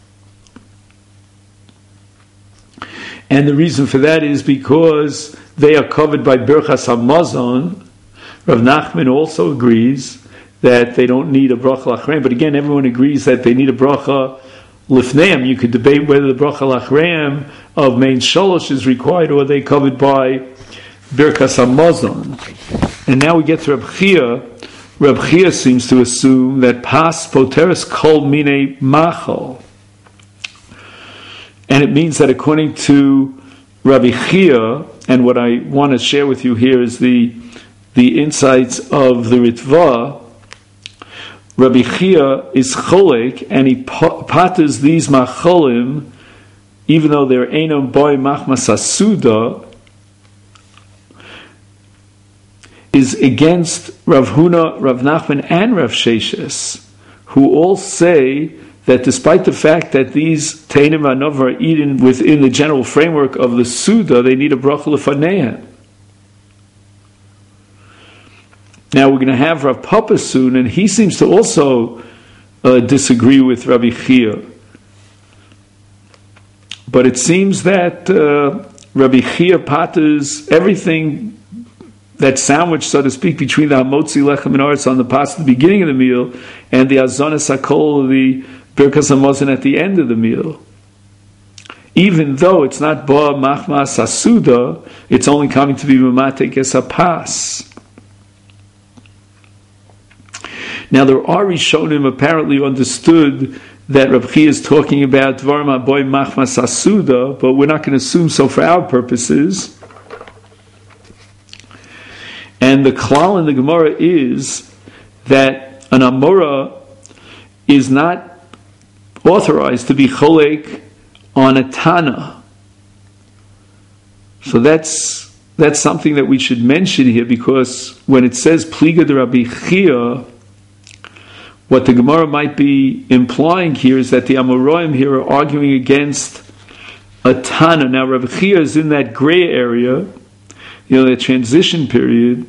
And the reason for that is because they are covered by Birchas Hamazon. Rav Nachman also agrees that they don't need a bracha lachreim, but again, everyone agrees that they need a bracha lifneim. You could debate whether the bracha lachreim of main shalosh is required or are they covered by Birchas Hamazon. And now we get to Reb Chia. Reb Chia seems to assume that pas poteres kol mine machol. And it means that according to Rabbi Chia, and what I want to share with you here is the insights of the Ritva, Rabbi Chia is cholek, and he patters these macholim, even though they're einam boy machmas asuda, is against Rav Huna, Rav Nachman, and Rav Sheshes, who all say that despite the fact that these Teinim Anov are eaten within the general framework of the Suda, they need a bracha lefaneihem. Now we're going to have Rav Papa soon, and he seems to also disagree with Rabbi Chia. But it seems that Rabbi Chia patters everything, that sandwich, so to speak, between the Hamotzi Lechem and Aretz on the pas at the beginning of the meal and the Azonas HaKol, the Birkas HaMazon at the end of the meal. Even though it's not Ba Machmas Asuda, it's only coming to be Mamatek as a pas. Now there are Rishonim apparently understood that Rav Chia is talking about Dvarim HaBoy Machmas Asuda, but we're not going to assume so for our purposes. And the klal in the Gemara is that an Amora is not authorized to be cholek on a Tana. So that's something that we should mention here, because when it says Pliga de Rabbi Chia, what the Gemara might be implying here is that the Amoraim here are arguing against a Tana. Now Rabbi Chia is in that gray area, that transition period.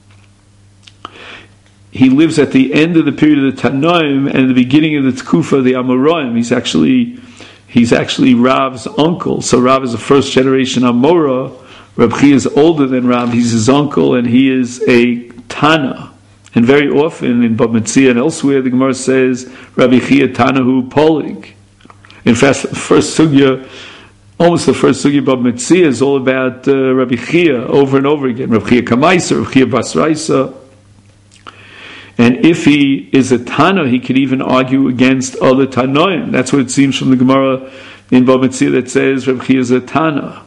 He lives at the end of the period of the Tanoim and the beginning of the Tkufa of the Amoraim. He's actually Rav's uncle. So Rav is a first generation Amora. Rabbi Chia is older than Rav. He's his uncle, and he is a Tana. And very often in Bava Metzia and elsewhere, the Gemara says, Rabbi Chia Tanahu Polig. In fact, almost the first sugya Bava Metzia is all about Rabbi Chia over and over again. Rabbi Chia Kamaisa, Rabbi Chia Basraisa. And if he is a Tana, he could even argue against other Tanoim. That's what it seems from the Gemara in Bava Metzia that says Rabbi Chia is a Tana.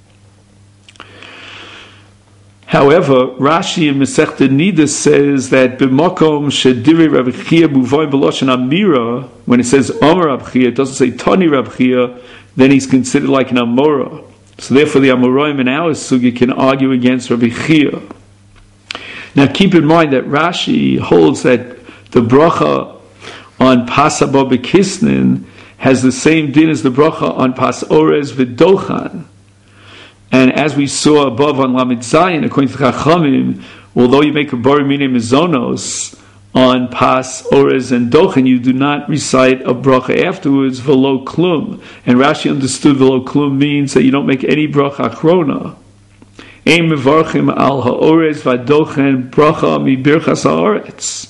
However, Rashi in Masechta Nida says that b'makom shediri Rabbi Chia buvoy b'loshen amira, when it says Amar Rabbi Chia, it doesn't say Tani Rabbi Chia, then he's considered like an Amora. So therefore the Amoraim in our sugi can argue against Rabbi Chia. Now keep in mind that Rashi holds that the bracha on Pas Haba B'Kisnin has the same din as the bracha on Pas Orez V'Dochan. And as we saw above on Lamed Zayin, according to Chachamim, although you make a Bari Minei Mizonos on Pas, Orez, and Dochen, you do not recite a bracha afterwards, V'lo Klum. And Rashi understood V'lo Klum means that you don't make any bracha achrona. Ein mevarchim al ha'orez v'dochen bracha mi birchas ha'oretz.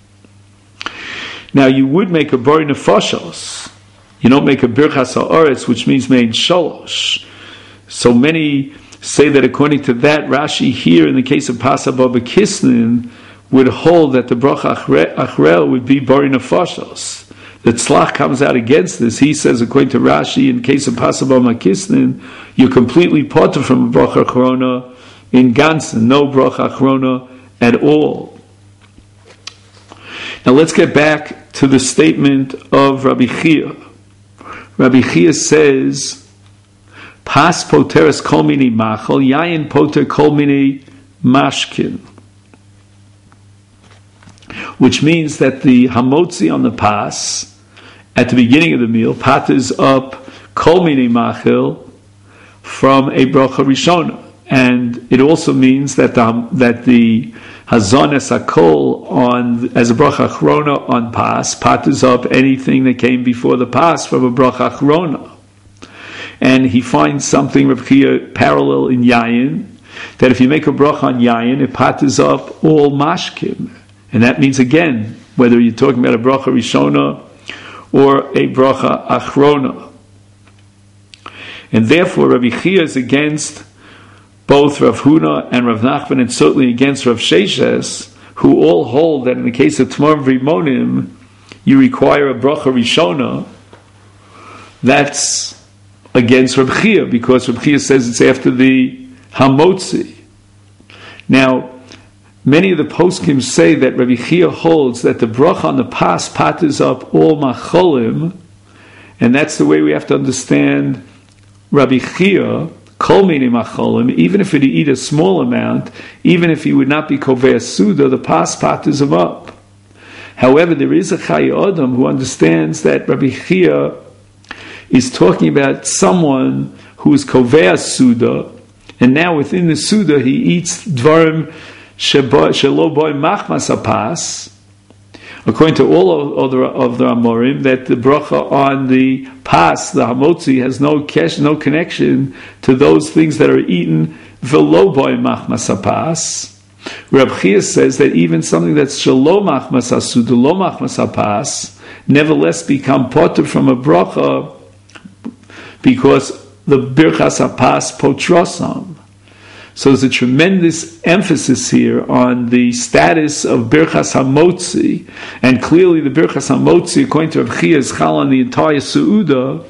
Now you would make a Bari Nefashos. You don't make a Birchas ha'oretz, which means made shalosh. So many say that according to that, Rashi here in the case of Pas Haba B'Kisnin would hold that the bracha achrel would be Bari Nefashos. The Tzlach comes out against this. He says, according to Rashi, in the case of Pas Haba B'Kisnin, you're completely parted from a bracha achrona in Gansen, no bracha achrona at all. Now let's get back to the statement of Rabbi Chia. Rabbi Chia says, Pas poteres kol mini machal, yayin poter kol mini mashkin. Which means that the hamotzi on the pas, at the beginning of the meal, patters up kol mini machal from a bracha rishona. And it also means that the hazones hakol on as a bracha achrona on pas patters up anything that came before the pas from a bracha achrona. And he finds something, Rav Chia, parallel in Yayin, that if you make a bracha on Yayin, it patters up all mashkim. And that means, again, whether you're talking about a bracha rishona or a bracha achrona. And therefore, Rabbi Chia is against both Rav Huna and Rav Nachman, and certainly against Rav Sheshes, who all hold that in the case of Tmar V'Rimonim, you require a bracha rishona. That's against Rav Chia, because Rav Chia says it's after the Hamotzi. Now, many of the poskim say that Rabbi Chia holds that the bracha on the pas patters up all macholim, and that's the way we have to understand Rabbi Chia, kol mini macholim, even if he eat a small amount, even if he would not be kovei suda, the pas patters him up. However, there is a Chai Adam who understands that Rabbi Chia is talking about someone who is Kovea Suda, and now within the Suda he eats Dvarim Shelo Boi Machmas Apas, according to all of the Amorim, that the bracha on the pas, the hamotzi, has no connection to those things that are eaten velo boi machmas hapas. Reb Chia says that even something that's shelo machmas asud, lo machmas hapas, nevertheless become potter from a bracha because the birchas hapas potrosam. So there's a tremendous emphasis here on the status of Birchas HaMotzi, and clearly the Birchas HaMotzi, according to Rav Chia, is chal on the entire Su'uda.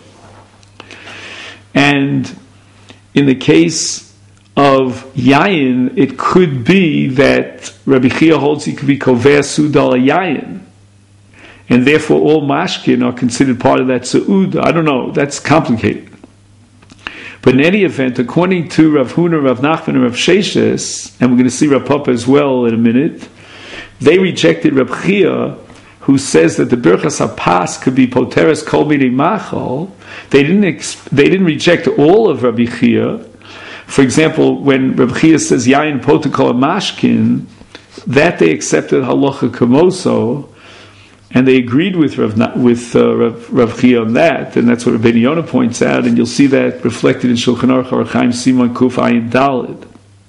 And in the case of Yayin, it could be that Rabbi Chia holds he could be Kovea Su'uda al Yayin, and therefore all Mashkin are considered part of that Su'uda. I don't know, that's complicated. But in any event, according to Rav Huna, Rav Nachman, and Rav Sheshes, and we're going to see Rav Papa as well in a minute, they rejected Rav Chia, who says that the Birchas HaPas could be Poteres Kol Midei Machal. They didn't reject all of Rabbi Chia. For example, when Rav Chia says Yayin Poter Kol Mashkin, that they accepted Halacha Kamoso, and they agreed with Rav Chia on that, and that's what Rabbeinu Yonah points out, and you'll see that reflected in Shulchan Aruch Orach Chaim Simon Kuf Ayin Daled.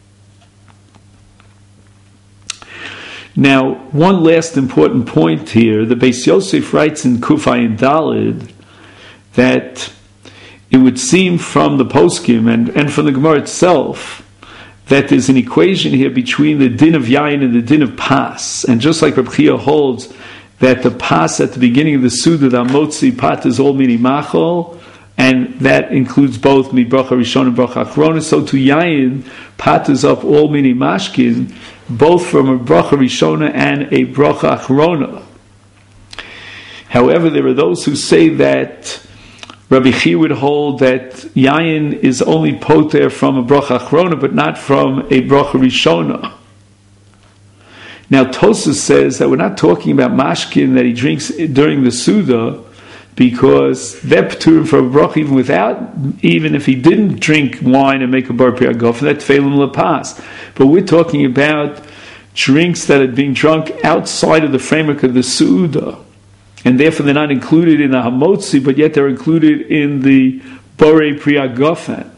Now, one last important point here: the Beis Yosef writes in Kuf Ayin Daled that it would seem from the poskim and from the Gemara itself that there's an equation here between the din of Yayin and the din of Pas, and just like Reb Chia holds that the pas at the beginning of the Suda, the Amotzi pat is all mini machol, and that includes both mi bracha rishon and bracha achrona. So to Yayin, pat is up all mini mashkin, both from a bracha rishona and a bracha achrona. However, there are those who say that Rabbi Chia would hold that Yayin is only poter from a bracha achrona, but not from a bracha rishona. Now, Tosas says that we're not talking about mashkin that he drinks during the Suda, because they're p'turim for a bracha even if he didn't drink wine and make a bar priyagof, that's tefilin lepas. But we're talking about drinks that are being drunk outside of the framework of the Suda, and therefore they're not included in the hamotzi, but yet they're included in the bar priyagofen.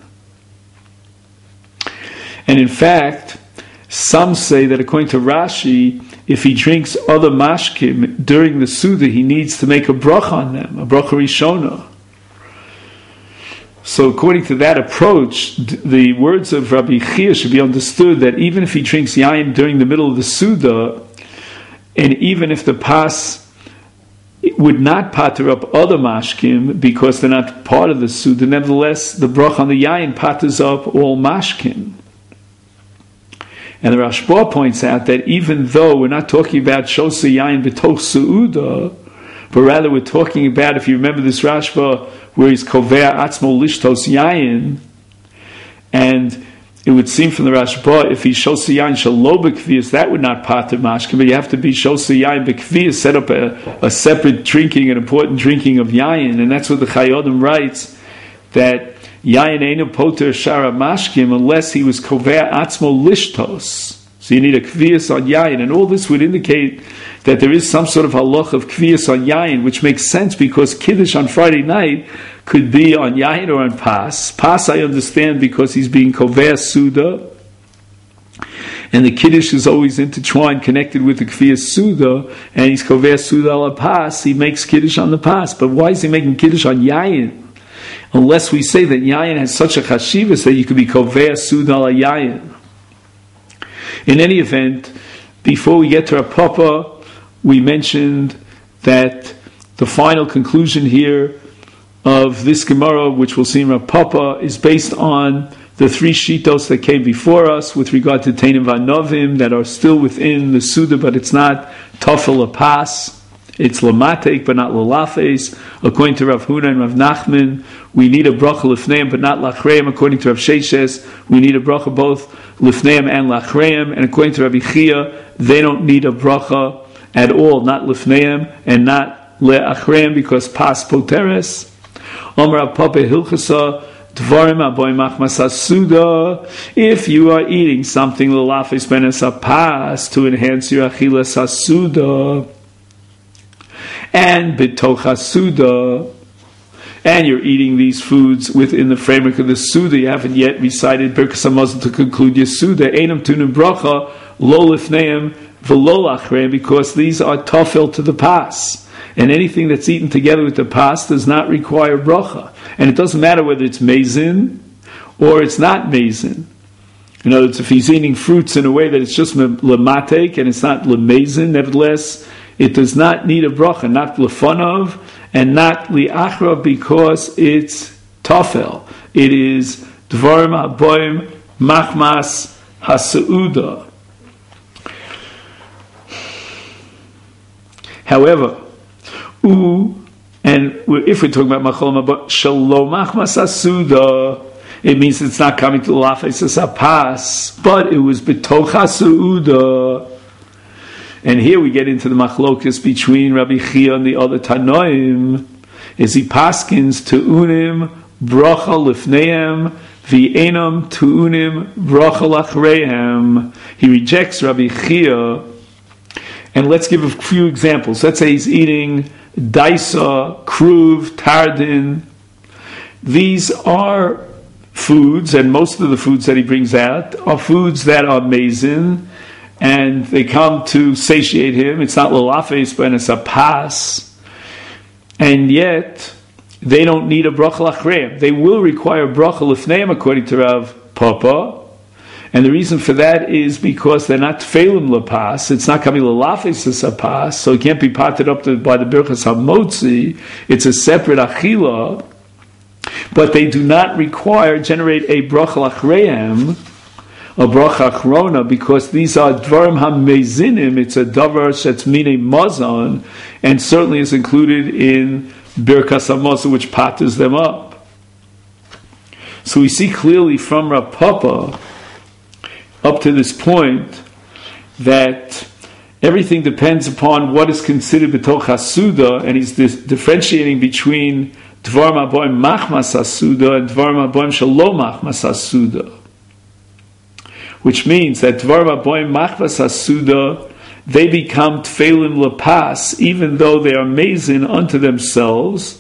And in fact, some say that according to Rashi, if he drinks other mashkim during the Suda, he needs to make a bracha on them, a bracha rishona. So according to that approach, the words of Rabbi Chia should be understood that even if he drinks yayin during the middle of the Suda, and even if the pas would not pater up other mashkim because they're not part of the Suda, nevertheless the bracha on the yayin paters up all mashkim. And the Rashba points out that even though we're not talking about Shosa Yayin B'toch Su'uda, but rather we're talking about, if you remember this Rashba, where he's Kovea Atzmo Lishtos Yayin, and it would seem from the Rashba, if he's Shosa Yayin Shalo B'Kviyas, that would not pater mashkin, but you have to be Shosa Yayin B'Kviyas, set up a separate drinking, an important drinking of Yayin, and that's what the Chayodim writes, that Yayin einu poter shara mashkim unless he was kovea atzmo lishtos. So you need a kviyas on yayin, and all this would indicate that there is some sort of halach of kviyas on yayin, which makes sense because kiddush on Friday night could be on yayin or on pas. Pas I understand because he's being kovea suda, and the kiddush is always intertwined, connected with the kviyas suda, and he's kovea suda ala pas. He makes kiddush on the pas, but why is he making kiddush on yayin? Unless we say that yayin has such a chashivas that you could be kovea suda ala yayin. In any event, before we get to our papa, we mentioned that the final conclusion here of this Gemara, which we'll see in our papa, is based on the three shitos that came before us with regard to Teinim Vanovim that are still within the Suda, but it's not Tafel Pas. It's Lamatek, but not Lalafes. According to Rav Huna and Rav Nachman, we need a bracha Lifneim, but not Lachreim. According to Rav Sheshes, we need a bracha both Lifneim and Lachreim. And according to Rabbi Chia, they don't need a bracha at all, not lifneim and not le'achreim, because pas poteres. Omer Papa Hilchasa Dvarim Aboy Machmas Suda. If you are eating something l'lafes benes pas to enhance your achilas hasuda, and bitoch hasuda, and you're eating these foods within the framework of the Suda, you haven't yet recited Birkas HaMazon to conclude your Suda, Einam Tunim Bracha, Lo Lifneim, V'lo Lachreim, because these are tofel to the pas. And anything that's eaten together with the pas does not require bracha. And it doesn't matter whether it's mezin or it's not mezin. In other words, if he's eating fruits in a way that it's just lematek and it's not lemezin, nevertheless, it does not need a bracha, not lefanov, and not li'achra, because it's tofel. It is dvarim haboim machmas hasauda. However, and if we're talking about macholim about shalom machmas hasuda, it means it's not coming to the lafes pas, but it was betoch hasuda. And here we get into the machlokas between Rabbi Chia and the other Tanoim. Is he paskins to unim bracha lifneim v'enam to unim bracha lachreihem. He rejects Rabbi Chia. And let's give a few examples. Let's say he's eating daisa, kruv, tardin. These are foods, and most of the foods that he brings out are foods that are mezin, and they come to satiate him. It's not lalafes, but it's a pas. And yet, they don't need a bracha lachreim. They will require bracha lifneim, according to Rav Papa. And the reason for that is because they're not tefillim lepas. It's not coming lalafes as a pas, so it can't be potted up by the birchas hamotzi. It's a separate achila, but they do not generate a bracha lachreim, a bracha achrona, because these are dvarim hamezinim. It's a davar that's minei mazon, and certainly is included in birkas hamotzi, which patters them up. So we see clearly from Rav Papa up to this point that everything depends upon what is considered b'toch hasuda, and he's differentiating between dvarim haboim machmas hasuda and dvarim haboim shalom machmas hasuda, which means that dvarim haboim machmas hasuda, they become tefillim lepas, even though they are mezin unto themselves.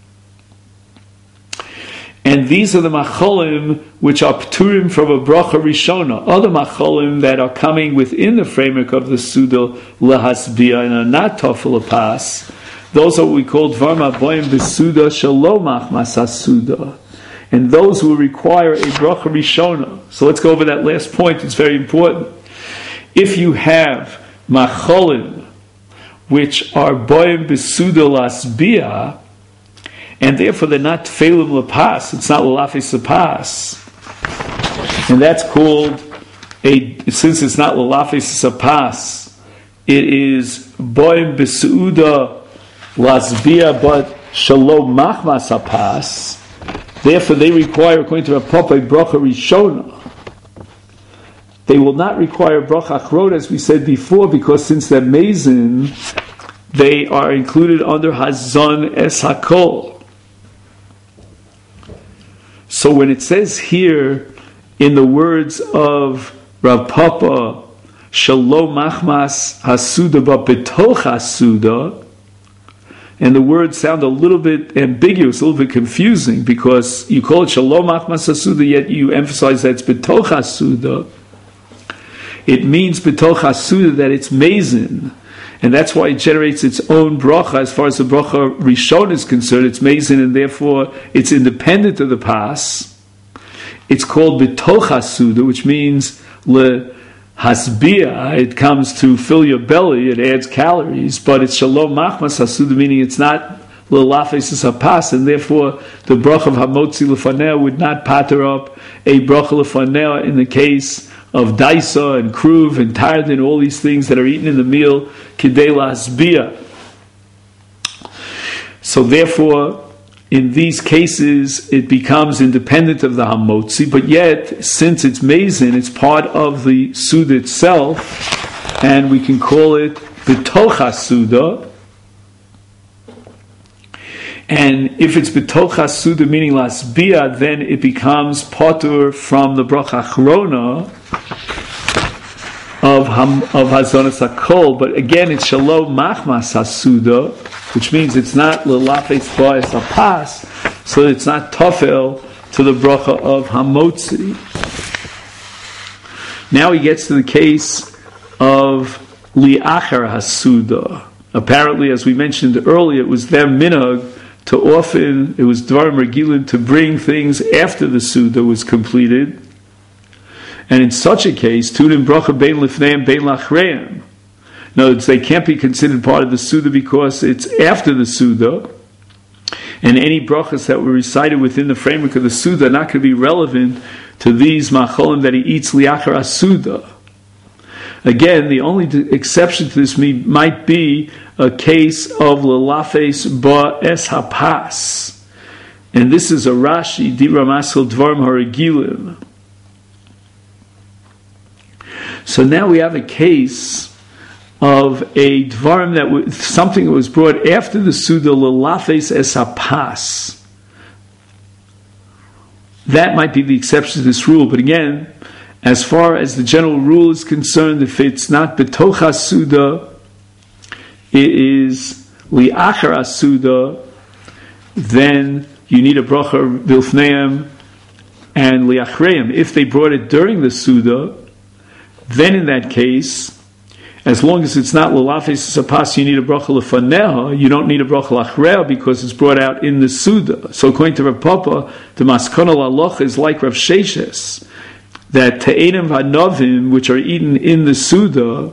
And these are the macholim which are pturim from a bracha rishona. Other macholim that are coming within the framework of the Suda lahasbia and are not tofel pas, those are what we call dvarim haboim b'suda shalom machmas hasuda. And those will require a bracha rishona. So let's go over that last point. It's very important. If you have macholim which are boim b'suda lasbia, and therefore they're not tefillim lepas, it's not lalafes lepas, and that's called since it's not lalafes lepas, it is boim b'seuda lasbia, but shalom machmas hapas. Therefore, they require, according to Rav Papa, bracha rishona. They will not require bracha achrona, as we said before, because since they're mezin, they are included under hazon es hakol. So when it says here, in the words of Rav Papa, shalom machmas hasuda b'betoch hasuda, and the words sound a little bit ambiguous, a little bit confusing, because you call it shalom machmas hasuda, yet you emphasize that it's betoch hasuda. It means betoch hasuda that it's mezin. And that's why it generates its own bracha. As far as the bracha rishon is concerned, it's mezin, and therefore it's independent of the pas. It's called betoch hasuda, which means le hasbia. It comes to fill your belly. It adds calories, but it's shalom machmas hasuda, meaning it's not le lafes hapas, and therefore the bracha of hamotzi lefanea would not patter up a bracha lefanea in the case of daisa and kruv and tardin, all these things that are eaten in the meal, kidei lasbia. So therefore, in these cases, it becomes independent of the hamotzi, but yet, since it's mezin, it's part of the sud itself, and we can call it b'toch hasuda, and if it's b'toch hasuda, meaning lasbia, then it becomes potur from the bracha achrona of hazonas hakol. But again, it's shalom machmas hasuda, which means it's not lelafes ba'es hapas, so it's not tofel to the bracha of hamotzi. Now he gets to the case of li'achar hasuda. Apparently, as we mentioned earlier, it was their minhag to often, it was dvarim regilim to bring things after the suda was completed. And in such a case, tunim bracha bein lifneim bein lachreim. In other words, they can't be considered part of the suda because it's after the suda. And any brachas that were recited within the framework of the suda are not going to be relevant to these macholim that he eats liachar asuda. Again, the only exception to this might be a case of lelafes ba'es hapas. And this is a Rashi, Dibra Maskil Dvarim Haragilim. So now we have a case of a dvarim that was something that was brought after the suda, lelafes es hapas. That might be the exception to this rule, but again, as far as the general rule is concerned, if it's not betoch hasuda, it is li'achar hasuda, then you need a bracha bilfneim and li'achreim. If they brought it during the suda, then in that case, as long as it's not lelafes hapas, you need a bracha lefaneha. You don't need a bracha lachreah because it's brought out in the suda. So according to Rav Papa, the maskana laloch is like Rav Sheshes, that te'enim v'anovim, which are eaten in the suda,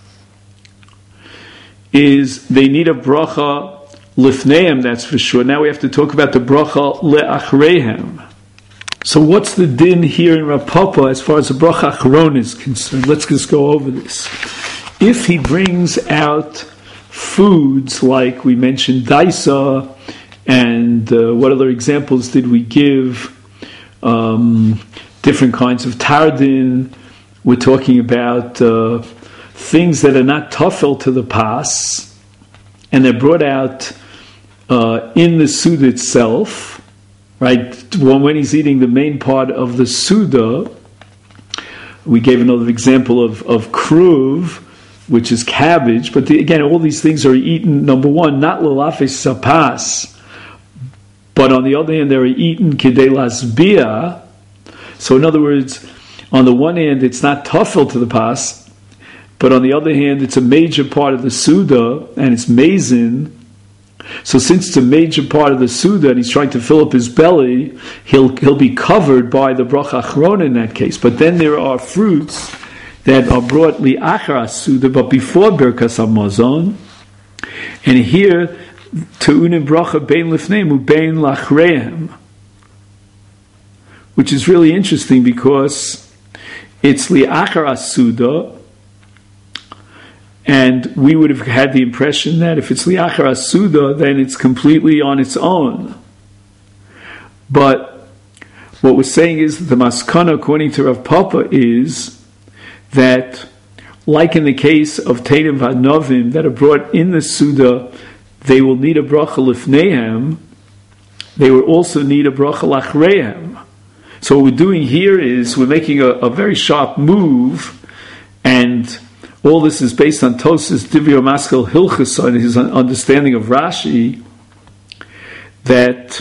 is they need a bracha lifneim. That's for sure. Now we have to talk about the bracha le'achreihem. So what's the din here in Rav Papa as far as the bracha achron is concerned? Let's just go over this. If he brings out foods like we mentioned daisa, and what other examples did we give? Different kinds of tardin. We're talking about things that are not tofel to the pas, and they're brought out in the suda itself, right? When he's eating the main part of the suda, we gave another example of kruv, which is cabbage, but again, all these things are eaten, number one, not lelafes sapas, but on the other hand, they're eaten kidei lasbia. So in other words, on the one hand, it's not tofel to the pas, but on the other hand, it's a major part of the suda, and it's mazin. So since it's a major part of the suda, and he's trying to fill up his belly, he'll be covered by the bracha achrona in that case. But then there are fruits that are brought li'achar suda, but before Birkas Hamazon. And here, te'unim bracha bein lifneim u bein lachreihem, which is really interesting because it's li'achar suda, and we would have had the impression that if it's li'achar suda, then it's completely on its own. But what we're saying is that the maskana, according to Rav Papa, is that, like in the case of Teinim V'Anovim that are brought in the Suda, they will need a bracha lifneihem, they will also need a bracha lachreihem. So what we're doing here is we're making a very sharp move, and all this is based on Tosas Divya Maskil Hilchas, on his understanding of Rashi, that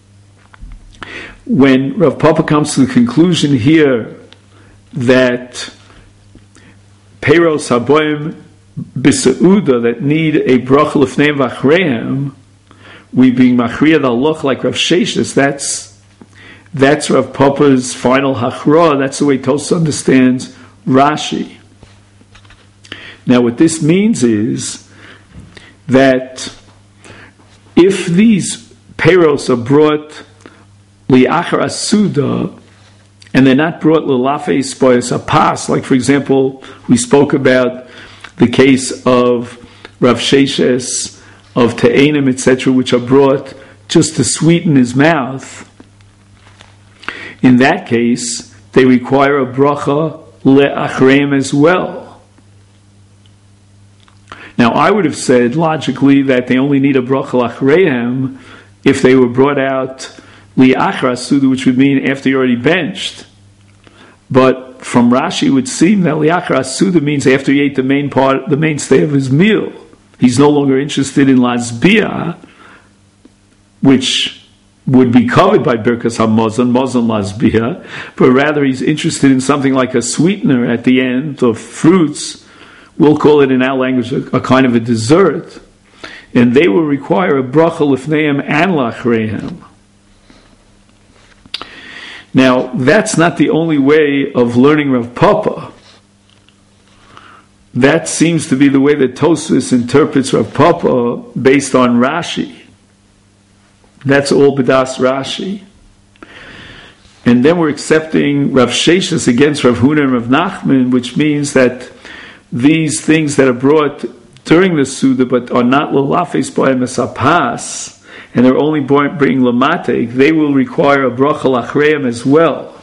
when Rav Papa comes to the conclusion here that Peiros haboim b'seuda that need a bracha lefneim v'achreihem, we being machriya the loch like Rav Sheshes. That's Rav Papa's final hachra. That's the way Tosas understands Rashi. Now, what this means is that if these peiros are brought li'achar asuda, and they're not brought lelafes ba'es hapas, like for example, we spoke about the case of Rav Sheshes, of te'enim, etc., which are brought just to sweeten his mouth. In that case, they require a bracha le'achreim as well. Now, I would have said logically that they only need a bracha lachreihem if they were brought out li'achar suda, which would mean after you're already benched. But from Rashi, it would seem that li'achar suda means after he ate the mainstay of his meal. He's no longer interested in lasbia, which would be covered by Birkas HaMazon, Mazon Lasbia, but rather he's interested in something like a sweetener at the end of fruits. We'll call it in our language a kind of a dessert. And they will require a bracha lifneim and lachreihem. Now, that's not the only way of learning Rav Papa. That seems to be the way that Tosfos interprets Rav Papa based on Rashi. That's all B'das Rashi. And then we're accepting Rav Sheshes against Rav Huna and Rav Nachman, which means that these things that are brought during the Suda but are not L'lafes B'ayim Esapas, and they're only bringing L'matek, they will require a bracha lachreihem as well.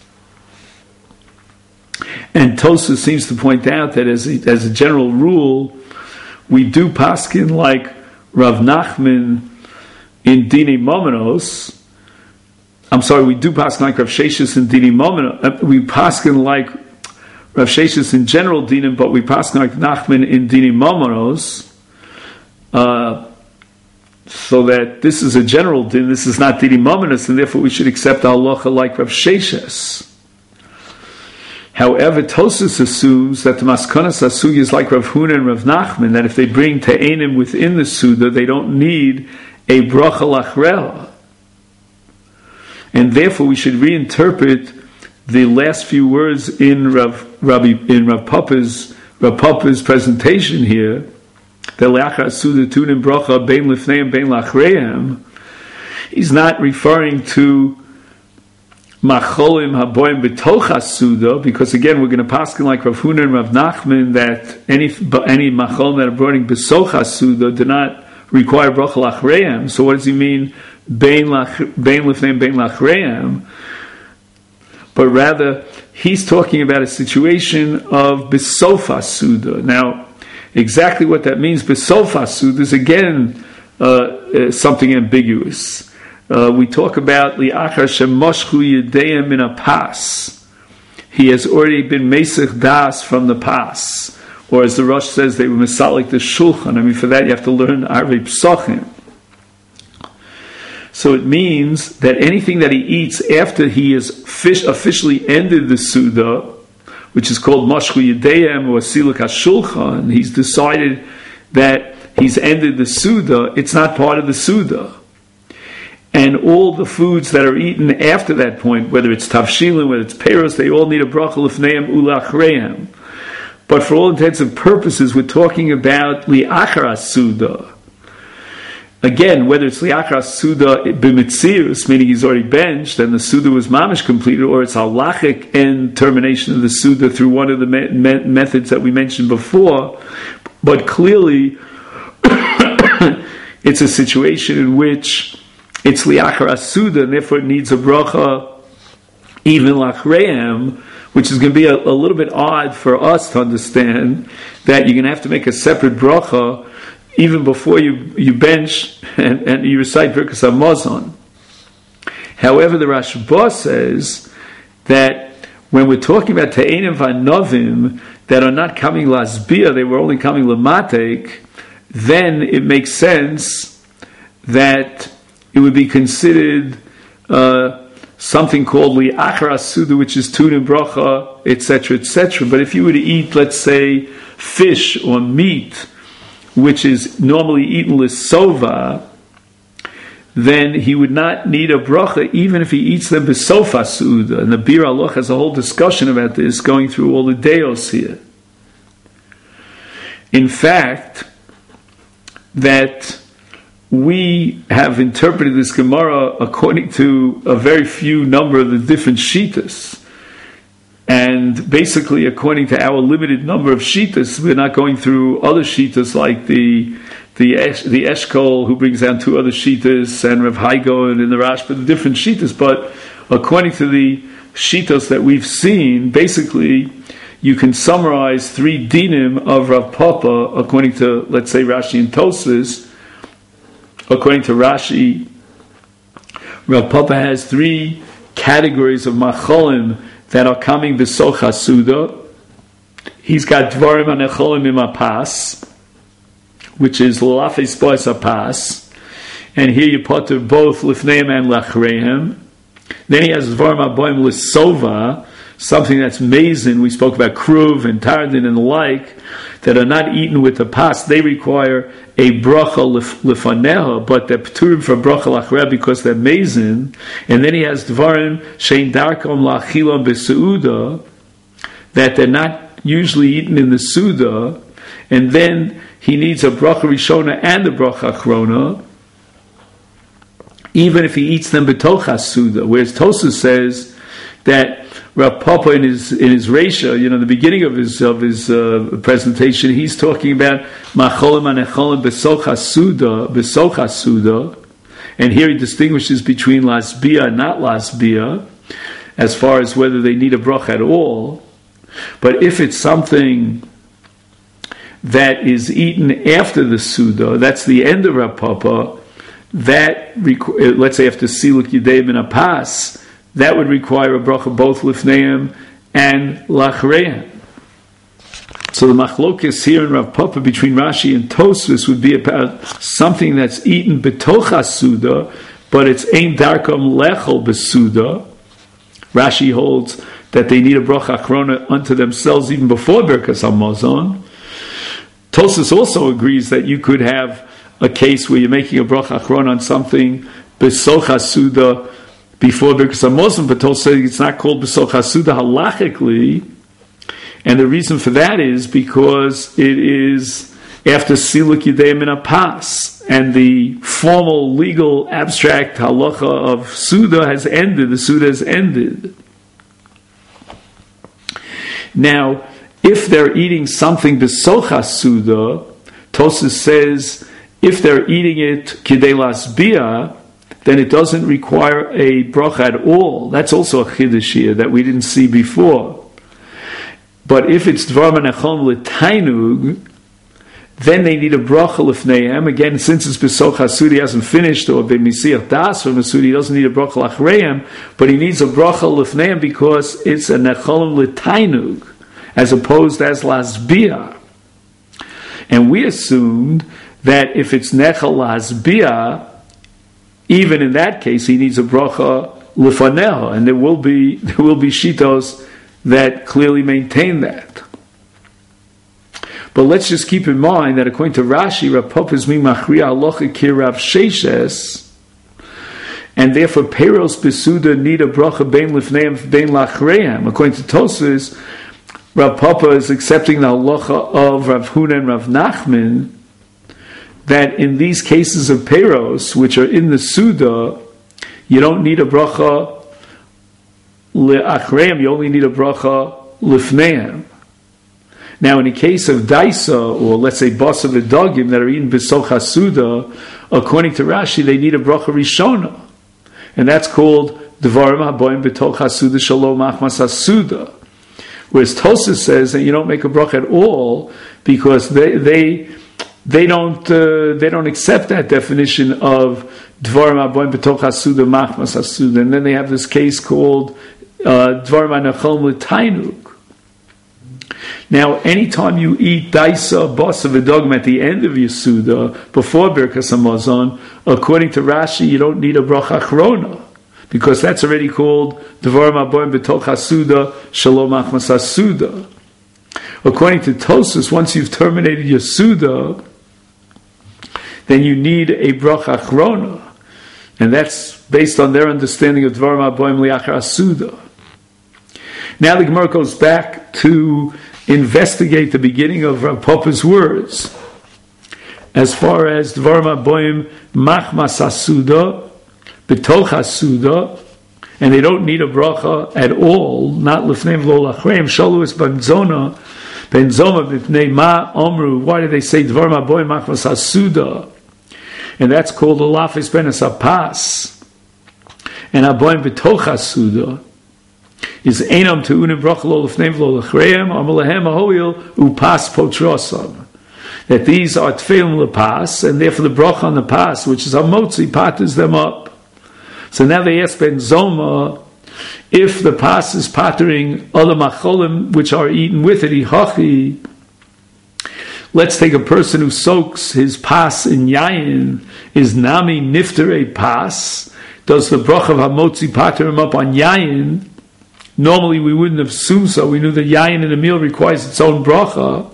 And Tosfos seems to point out that as a general rule, we do paskin like Rav Nachman in Dini Momenos. We do paskin like Rav Sheshes in Dini Momenos. We paskin like Rav Sheshes in general dinim, but we paskin like Nachman in Dini Momenos. So that this is a general din, this is not Dini Momenos, and therefore we should accept halacha like Rav Sheshes. However, Tosfos assumes that the Maskonas HaSugya is like Rav Huna and Rav Nachman, that if they bring Te'enim within the Suda, they don't need a bracha lachrela. And therefore we should reinterpret the last few words in Rav Papa's presentation here, that le'achar Suda tunim bracha bein lifneim bein lachreihem. He's not referring to macholim haboim b'toch Suda, because again we're going to paskin like Rav Huna and Rav Nachman that any macholim that are burning b'soch Suda do not require bracha lachreihem. So what does he mean bein lifneim bein lachreihem? But rather he's talking about a situation of b'sofa Suda. Now exactly what that means b'sofa Suda is again something ambiguous. We talk about li'achar shemoshchu yedeim min a pas. He has already been mesich das from the pas. Or as the Rosh says, they were misalik the shulchan. I mean, for that you have to learn Arvei Psachim. So it means that anything that he eats after he has officially ended the Suda, which is called Moshchu Yedeim or Siluk HaShulchan, he's decided that he's ended the Suda, it's not part of the Suda. And all the foods that are eaten after that point, whether it's tavshilin, whether it's peros, they all need a bracha lifneim ulachreihem. But for all intents and purposes, we're talking about li'achar Suda. Again, whether it's li'achar Suda b'mitzius, meaning he's already benched and the Suda was mamish completed, or it's halachic end termination of the Suda through one of the methods that we mentioned before. But clearly, it's a situation in which it's li'achar Suda, and therefore it needs a bracha even lachreihem, which is going to be a little bit odd for us to understand that you're going to have to make a separate bracha even before you bench and you recite Birkas HaMazon. However, the Rashba says that when we're talking about Te'enim V'Novim that are not coming Lasbia, they were only coming Lamatek, then it makes sense that it would be considered something called li'achar Suda, which is tunim bracha, etc., etc. But if you were to eat, let's say, fish or meat, which is normally eaten l'sova, then he would not need a bracha, even if he eats them b'sofa Suda. And the Bir Aloch has a whole discussion about this, going through all the deos here. In fact, that we have interpreted this Gemara according to a very few number of the different shittas. And basically, according to our limited number of shittas, we're not going through other shittas like the Eshkol, who brings down two other shittas, and Rav Haigo and the Rashba, the different shittas. But according to the shittas that we've seen, basically, you can summarize 3 dinim of Rav Papa according to, let's say, Rashi and Tosfos. According to Rashi, Rav Papa has 3 categories of macholim that are coming b'soch hasuda. He's got dvarim anecholim im apas, which is lafes bois apas, and here you put both lifneim and lachreihem. Then he has dvarim aboim lisova, something that's mazin. We spoke about kruv and tardin and the like that are not eaten with the pas. They require a bracha lifaneha, but they're p'turim for bracha lachrei because they're mazin. And then he has dvarim shein darkom lachilon b'seuda, that they're not usually eaten in the suda. And then he needs a bracha rishona and a bracha achrona, even if he eats them b'toch suda. Whereas Tosfos says that Rav Papa in his Reisha, the beginning of his presentation, he's talking about macholim anecholim besoch suda, and here he distinguishes between lasbia and not lasbia, as far as whether they need a bracha at all. But if it's something that is eaten after the suda, that's the end of Rav Papa, that let's say after siluk yidayim in a pas, that would require a bracha both lifneim and lachreihem. So the machlokes here in Rav Papa between Rashi and Tosfos would be about something that's eaten b'toch hasuda, but it's ein darkom lechol b'suda. Rashi holds that they need a bracha achrona unto themselves even before Birkas Hamazon. Tosfos also agrees that you could have a case where you're making a bracha achrona on something b'soch hasuda before Birkas Hamazon, but Tosfos says it's not called b'soch hasuda halachically, and the reason for that is because it is after siluk yidayim in a pas, and the formal, legal, abstract halacha of suda has ended. The suda has ended. Now, if they're eating something b'soch hasuda, Tosfos says if they're eating it kidei lasbia, then it doesn't require a bracha at all. That's also a chiddush here that we didn't see before. But if it's dvar manachon l'tainug, then they need a bracha l'fneihem. Again, since it's b'soch hasud, he hasn't finished, or b'misiach das from hasud, he doesn't need a bracha l'achreihem, but he needs a bracha l'fneihem because it's a necholem l'tainug, as opposed as lasbia. And we assumed that if it's nechal lasbia, even in that case, he needs a bracha l'faneha, and there will be shitos that clearly maintain that. But let's just keep in mind that according to Rashi, Rav Papa is mi machriya halacha kirav sheishes, and therefore peros besuda need a bracha bein lifneim bein lachreihem. According to Tosfos, Rav Papa is accepting the halacha of Rav Huna and Rav Nachman, that in these cases of peros, which are in the Suda, you don't need a bracha le'achreim, you only need a bracha lifneim. Now, in the case of daisa, or let's say basa v'dagim, that are eaten b'soch hasuda, according to Rashi, they need a bracha rishona. And that's called devarim haboim b'toch hasuda shalom achmas hasuda. Whereas Tosfos says that you don't make a bracha at all, because they don't accept that definition of dvarim haboim b'toch hasuda machmas hasuda, and then they have this case called dvarim hanachol l'tainug. Now, anytime you eat daisa basa v'dogim at the end of your suda before Birkas Hamazon, according to Rashi, you don't need a bracha achrona, because that's already called dvarim haboim b'toch hasuda shalom achmas hasuda. According to Tosfos, once you've terminated your suda, then you need a bracha achrona, and that's based on their understanding of dvarim haboim liachar hasuda. Now the Gemara goes back to investigate the beginning of Rav Papa's words as far as dvarim haboim machmas hasuda b'toch hasuda, and they don't need a bracha at all, not lifneim lo lachreim shalus benzoma b'pnei ma omru. Why do they say dvarim haboim machmas hasuda? And that's called the lafis ben asapas and haboim b'toch hasuda. is Einam Te'unim Bracha Lo Lefneim Lo Lechreim Amalehem Ahoil Upas Potrosam. That these are Tfeilim Lepas, and therefore the bracha on the pas, which is Hamotzi, patters them up. So now they ask Ben Zoma, if the pas is pattering other macholim which are eaten with it, Ihachi, let's take a person who soaks his pas in yayin, is nami niftere pas, does the bracha of Hamotzi patter him up on yayin? Normally we wouldn't have assumed so. We knew that yayin in a meal requires its own bracha.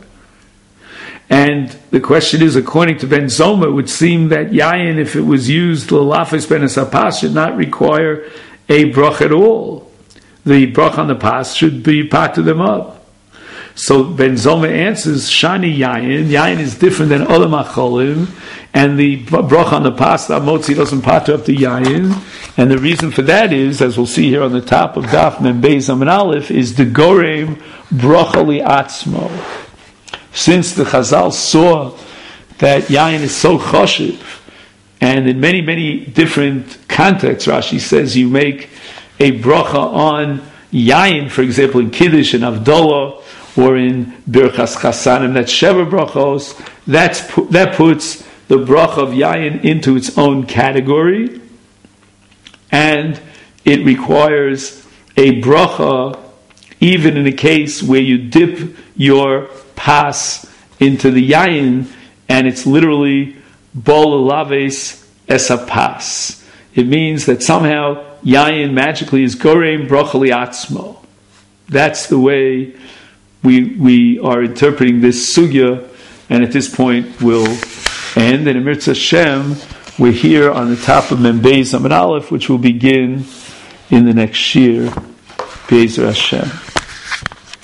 And the question is, according to Ben Zoma, it would seem that yayin, if it was used l'lafes ben asapas, should not require a brach at all. The brach on the pas should be patter them up. So Ben Zoma answers, shani yayin is different than other macholim, and the brach on the pas, the motzi, doesn't patter up the yayin. And the reason for that is, as we'll see here on the top of Daf Mem Beis Amud Aleph, is the gorem bracha li atzmo. Since the Chazal saw that yayin is so choshev, and in many, many different contexts, Rashi says you make a bracha on yayin, for example, in Kiddush and Avdollah, or in Birchas Chasanim, that's Sheva brachos, that puts the bracha of yayin into its own category, and it requires a bracha even in a case where you dip your pas into the yayin, and it's literally bol laves es a pas. It means that somehow yayin magically is gorem bracha li atzmo. That's the way we are interpreting this sugya, and at this point we'll end. And in Mirza Hashem, we're here on the top of Mem Beis Amud Aleph, which will begin in the next year. Be'ezer Hashem.